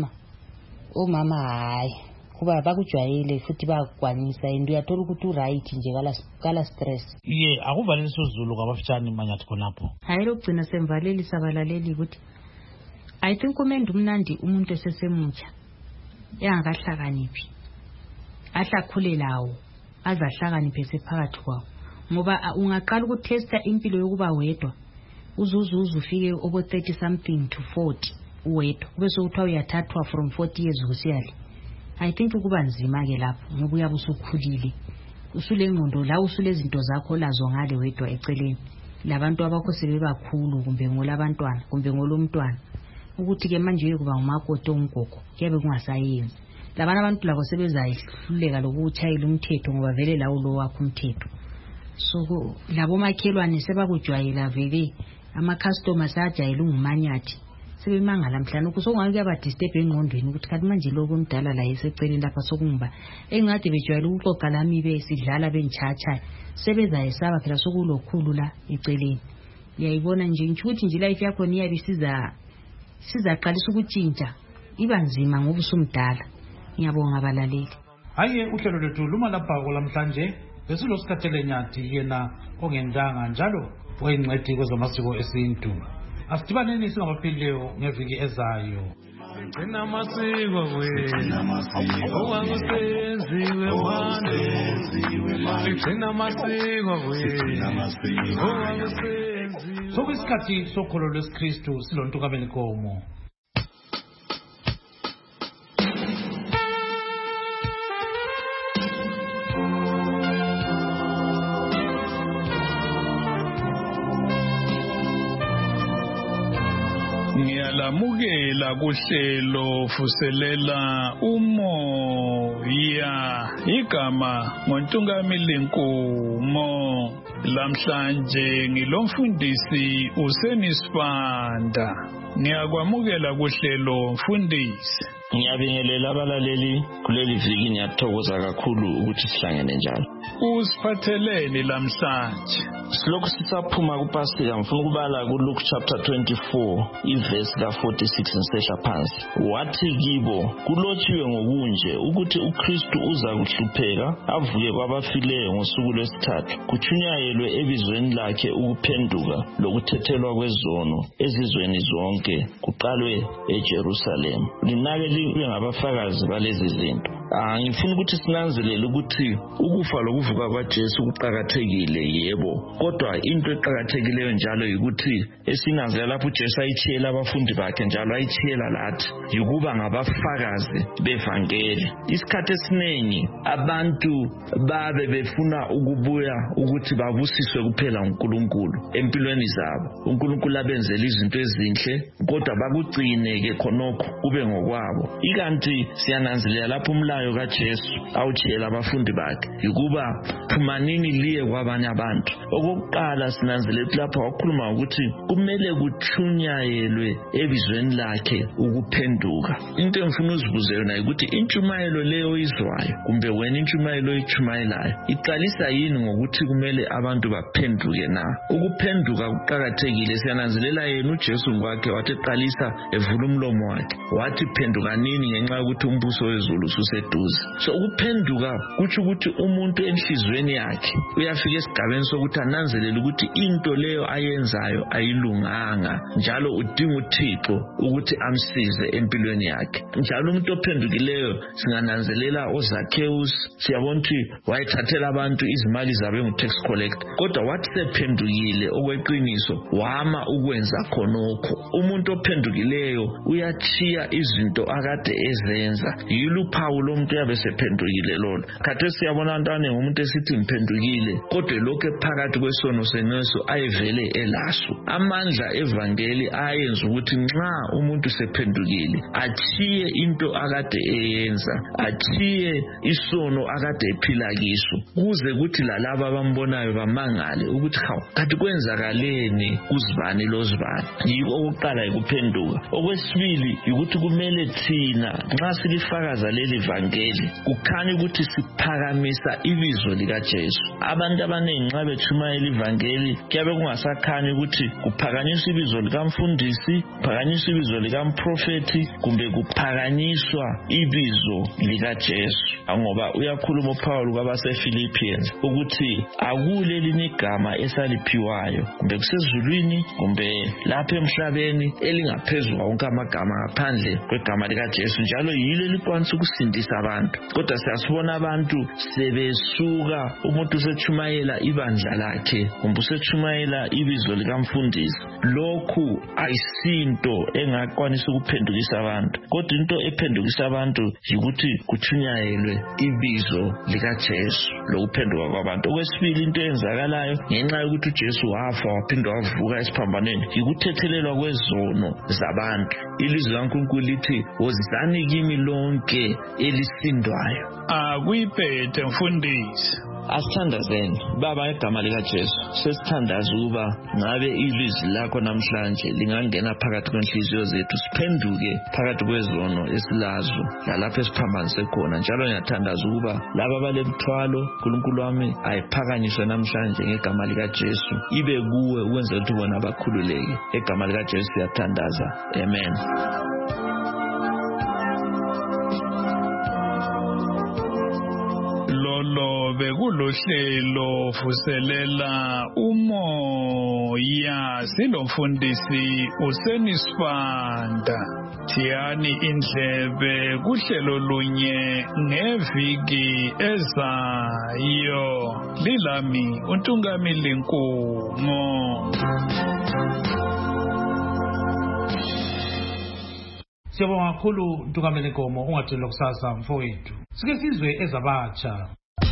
omama hayi kuba bakujwayele futhi bayakwanisa and uyathola ukuthi uright nje kala stress. Akuvalelisa uzulu kwabafitshane manyathi khonapho. Hayi lokugcina semvalelisa abalaleli ukuthi I think umende umnandi umuntu esesemutsha yangakahlakaniphi ahlakhule lawo azahlakaniphe sephakathi kwawo ngoba ungaqala ukutesta impilo yokuba wedwa uzuzu ufike obo 30 something to 40 uwedwa kube sokuthiwa uyathathwa from 40 years kusiyale. I think kuba nzima ke lapho ngoba uyabe usukhulile usule ngqondo la usule izinto zakho lazo ngale wedwa eceleni labantu abakho sebebakhulu kumbe ngolabantwana kumbe ngolomntwana ukuthi ke manje uyokuba ngumakoti ongogo kuyabe kungasayenzi. Labana abantu labo sebezayihluleka lokuchayela umthetho ngoba vele lawo lo wakho umthetho. So labo makhelwane sebakujwayela vele ama customers ajayela ungumanyathi sebemangala mhlanje kusongake kuyabadisturb engqondweni ukuthi kanti manje lokho omdala la eseceleni lapha sokungba engade bejwayela ukuxoxa lami besidlala benchacha sebezayesaba phela sokulokhulu la eceleni Ngiyayibona nje ngisho ukuthi nje life yakho niyabe sizaqalisa ukutshintsha iba nzima ngoba usumdala. Ngiyabonga abalaleli. Hayi uhlelo lwethu luma lapha olamhlanje besilosikhathele nyathi yena ongendanga njalo oyincedi kwezamasiko esintu. Asidibaneni singabaphilileyo ngeviki ezayo. Gcina amasiko wena owakusenziwe manje gcina amasiko wena owakusenziwe. Sokuyisikhathi sokholo lwesikristu silontukabeni komo. Ngiyalamukela kuhlelo vuselela umoya igama ngoNtungamili Nkumo. Lamhlanje ngilomfundisi uSenisibanda. Ngiyakwamukela kuhlelo mfundisi. Ngiyabingelela abalaleli kuleli viki, ngiyathokoza kakhulu ukuthi sihlangene njalo. Usiphatheleni lamhlanje? Silokhu sisaphuma kuPasika, ngifuna ukubala kuLuke chapter 24 iverse ka46 ngisehla phansi. Wathi kibo, kulotshiwe ngokunje ukuthi uKristu uza kuhlupheka avuke kwabafileyo ngosuku lwesithathu, kuchunyayelwe ebizweni lakhe ukuphenduka lokuthethelwa kwezono ezizweni zonke, kuqalwe eJerusalem. Linake libe ngabafakazi balezi zinto. Ngifuna ukuthi sinanzelele ukuthi ukufa lokuvuka kwaJesu kuqhakathekile, yebo, kodwa into eqhakathekileyo njalo ukuthi esinanzelela lapho uJesu ayitshiyela abafundi bakhe njalo ayitshiyela lathi ukuba ngabafakazi bevangeli. Isikhathi esiningi abantu babe befuna ukubuya ukuthi babusiswe kuphela uNkulunkulu empilweni zabo. uNkulunkulu abenzela izinto ezinhle kodwa bakugcine ke khonokho kube ngokwabo. Ikanti siyananzelela lapho umlayo kaJesu awutshiyela abafundi bakhe ukuba phumanini liye kwabanye abantu. Okokuqala sinanzelela ukuthi lapha wakhuluma ukuthi kumele kuchunyayelwe ebizweni lakhe ukuphenduka. Into engifuna uzibuze yona ukuthi intshumayelo leyo izwayo kumbe wena intshumayelo oyichumayelayo iqalisa yini ngokuthi kumele abantu baphenduke na? Ukuphenduka kuqhakathekile. Siyananzelela yena uJesu ngokwakhe wathi eqalisa evula umlomo wakhe wathi phendukanini ngenxa yokuthi umbuso wezulu ususeduze. So ukuphenduka kutsho ukuthi umuntu enhlizweni yakhe uyafika esigabeni sokuthi ananzelele ukuthi into leyo ayenzayo ayilunganga, njalo udinga uThixo ukuthi amsize empilweni yakhe. Njalo umuntu ophendukileyo singananzelela uZakheus, siyabona ukuthi wayethathela abantu izimali zabo ngu-tax collector, kodwa wathi sephendukile okweqiniso wama ukwenza khonokho. Umuntu ophendukileyo uyachiya izinto akade ezenza. Yilo uphawu lomuntu uyabe sephendukile lolo. Khathesi siyabona abantwana ngumuntu esithi ngiphendukile kodwa lokho phakathi kwesono seneso ayevele elaso. Amandla evangeli ayenza ukuthi nxa umuntu sephendukile achiye into akade eyenza, achiye isono akade ephila kiso, kuze kuthi lalabo abambonayo bamangale ukuthi hawu kanti kwenzakaleni kuzibani lozibani. Yiko okokuqala ikuphenduka. Okwesibili ukuthi kumele thina nxa silifakaza leli vangeli kukhanya ukuthi siphakamisa ibizo likaJesu. Abantu abaningi nxa bechumayela ivangeli kuyabe kungasakhanya ukuthi kuphakanyiswa ibizo likamfundisi, kuphakanyiswa ibizo likamprofethi kumbe kuphakanyiswa ibizo likaJesu. Ngoba uyakhuluma uPaul kwabasePhilippians ukuthi akulelinye igama esaliphiwayo kumbe kusezulwini kumbe lapha emhlabeni elingaphezulu wonke amagama ngaphandle kwegama likaJesu, njalo yilo elikwanisa ukusindisa abantu. Kodwa siyasibona abantu sebesuka, umuntu usechumayela ibandla lakhe kumbe usechumayela ibizo likamfundisi. Lokhu ayisinto engakwanisa ukuphendukisa abantu, kodwa into ephendukisa abantu yikuthi kuchunyayelwe ibizo likaJesu lokuphenduka kwabantu. Okwesibili into eyenzakalayo ngenxa yokuthi uJesu wafa waphinde wavuka esiphambanweni yikuthethelelwa kwezono zabantu. Ilizwi laNkulunkulu lithi wozani kimi lonke elisindwayo. Akuyiphethe mfundisi asithandazeni baba ngegama likaJesu sesithandaza ukuba ngabe ilizwi lakho namhlanje lingangena phakathi kwenhliziyo zethu siphenduke phakathi kwezono esilazo lalapho esiphambanise khona njalo ngiyathandaza ukuba laba balemthwalo uNkulunkulu wami ayiphakanyiswe namhlanje ngegama likaJesu ibe kuwe ukwenzela ukuthi bona bakhululeke egama likaJesu siyathandaza amen. Lolo bekulohlelo vuselela umoya silomfundisi uSenisfanda. Thiyani indlebe kuhlelo lunye ngeviki ezayo. Lilami uNtungamili Nkumo. Siyabonga kakhulu Ntungamili Nkomo, ungathini kusasa mfowethu. Sike sizwe ezabatsha.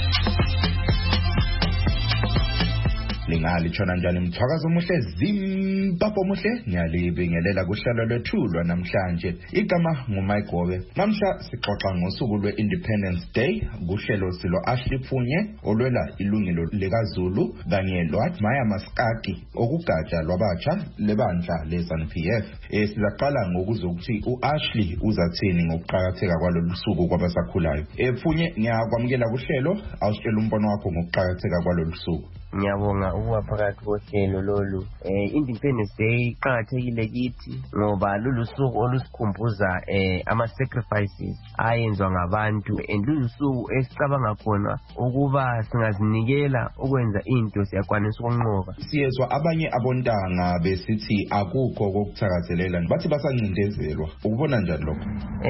Lingali njani mthwakazo omuhle Zimbabwe omuhle ngiyalibingelela kuhlelo lwethu lwanamhlanje. Igama nguMike Gobe. Namhla sixoxa ngosuku lwe-Independence Day kuhlelo silo Ashley Pfunye olwela ilungelo likaZulu kanye lo-Admire Maskadi okugatsha lwabatsha lebandla le-ZANU-PF. Sizaqala ngokuzwa ukuthi u-Ashley uzathini ngokuqhakatheka kwalolu suku kwabasakhulayo. Pfunye ngiyakwamukela kuhlelo awusitshela umbono wakho ngokuqhakatheka kwalolu suku. Ngiyabonga ukuba phakathi kohlelo lolu. Independence Day iqhakathekile kithi ngoba lolu suku olusikhumbuza ama-sacrifices ayenzwa ngabantu and lolu suku esicabanga khona ukuba singazinikela ukwenza into siyakwanisa ukunqoba. Siyezwa abanye abontanga besithi akukho kokuthakazelela bathi basancindezelwa. Ukubona njani lokho?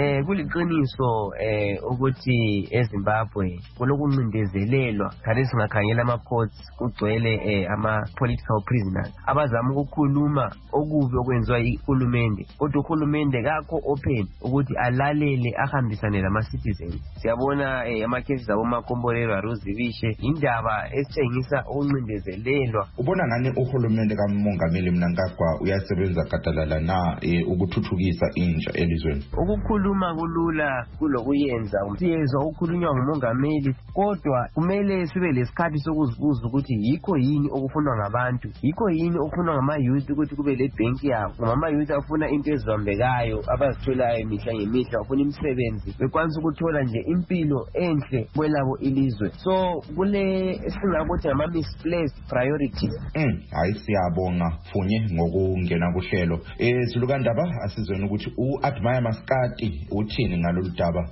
Kuliqiniso ukuthi eZimbabwe kulokuncindezelelwa kanti singakhangela ama-courts kugcwele ama-political prisoners abazama ukukhuluma okubi okwenziwa ihulumende kodwa uhulumende kakho open ukuthi alalele ahambisane lama-citizens. Siyabona ama-cases abomakombolelwa Ruzivishe indaba esitshengisa ukuncindezelelwa. Ubona ngani uhulumende kaMongameli Mnangagwa uyasebenza gadalala na ukuthuthukisa intsha elizweni? Ukukhuluma kulula kulokuyenza. Siyezwa ukukhulunywa ngumongameli kodwa kumele sibe lesikhathi sokuzibuza ukuthi yikho yini okufunwa ngabantu, yikho yini okufunwa ngama-youth ukuthi kube le bank yabo. Ngoba ama-youth afuna into ezibambekayo abazitholayo mihla ngemihla, afuna imisebenzi bekwanisa ukuthola nje impilo enhle kwelabo ilizwe. So kule singakuthi ama-misplaced priorities. Hayi siyabonga Pfunye ngokungena kuhlelo. Zilukandaba asizweni ukuthi u-Admire Maskadi uthini ngalolu daba.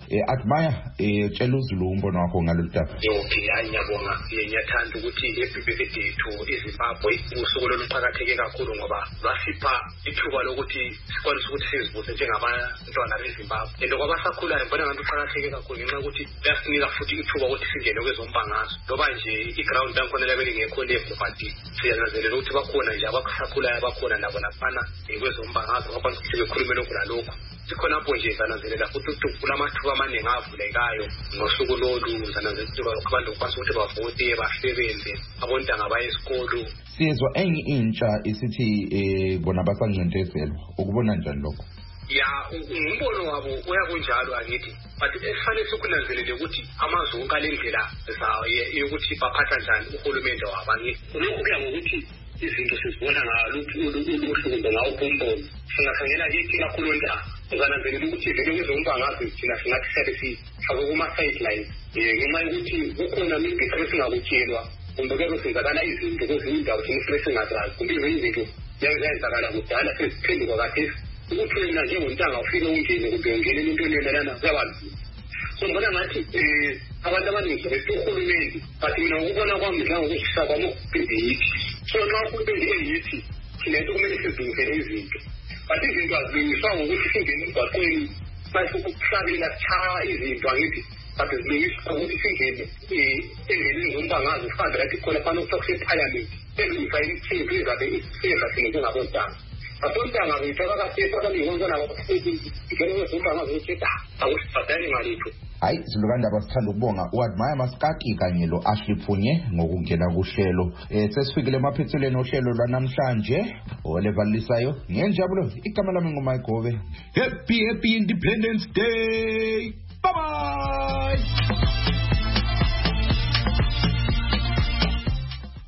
Admire tshela uZulu umbono wakho ngalolu daba. Ngiyabonga ngiyathanda ukuthi ebhibhekede yethu eZimbabwe usuku loluqhakatheke kakhulu ngoba basipha ithuba lokuthi sikwanise ukuthi sizibuze njengabantwana beZimbabwe. And kwabasakhulayo mbona ngathi uqhakatheke kakhulu ngenxa yokuthi bayasinika futhi ithuba ukuthi singene kwezombangazwe. Ngoba nje i-ground yakhona labe lingekho level but siyananzelela ukuthi bakhona nje abasakhulayo bakhona nabo nafana kwezombangazwe bakwanisa ukuthi bekhulume lokhu nalokhu. Sikhona apho nje zananzelela futhi kulamathuba amaningi avulekayo ngosuku lolu zananzelela abantu bakwazi ukuthi bavote basebenze abontanga baye esikolo. Siyezwa enye intsha isithi bona basancindezelwa. Ukubona njani lokho? Ya umbono wabo uyakunjalo angithi but esifanele sokunanzelele ukuthi amazwe onke alendlela zawo yokuthi baphatha njani uhulumende wabo angithi lokho kuya ngokuthi izinto sizibona ngaluhlukumbe ngawo umbono. Singakhangela kithi kakhulu ndaba uzananzelela ukuthi vele kwezombangazwe thina singathi siyabe sifake kuma-sidelines ngenxa yokuthi kukhona imibhiso esingakutshelwa kumbe kuyabe senzakala izinto kwezinye indawo thina sibe singazazi kumbe ezinye izinto ziyenzakala kudala seziphenduka kathesi ukuthi wena njengontanga ufike ungene kumbe ungenele entweni yonalana kuyaba nzima. So ngibona ngathi abantu abaningi sebethu uhulumende but mina ngokubona kwami njengokushisa kwami okubhede yithi. So nxa uhulumende eyithi thina into kumele sizilungisele izinto but izinto azilungiswa ngokuthi singene emgwaqweni base ukuhlabela cha izinto angithi but zilungiswa ukuthi singene endleleni zombangazwe sihambe lathi khona fana ukuthi kuseParliament elungisa izinto ezabe isifeza thina njengabontanga. Abontanga bethola kahle abanikona ngeke zombangazwe ukuthi awusibhadali ngalutho. Hayi Zilukandaba sithanda ukubonga u-Admire Maskadi kanye lo-Ashley Pfunye ngokungena kuhlelo. Sesifikile emaphethelweni ohlelo lwanamhlanje olevalisayo ngenjabulo. Igama lami nguMike Gobe. Happy Independence Day. Bye bye.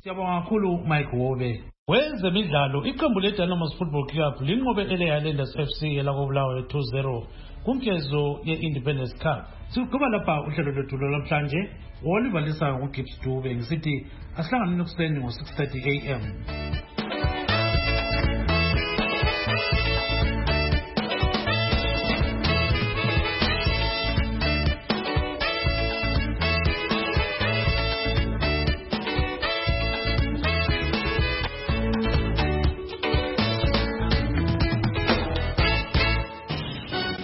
Siyabonga kakhulu Mike Wobe. Wezemidlalo iqembu leDynamos Football Club linqobe eleHighlanders FC elakobulawayo 2-0 kumkezo ye-Independence Cup. Siqhuba lapha uhlelo lwethu lwamhlanje olivalisayo nguGibbs Dube ngisithi asihlangane ekuseni ngo 6:30 AM.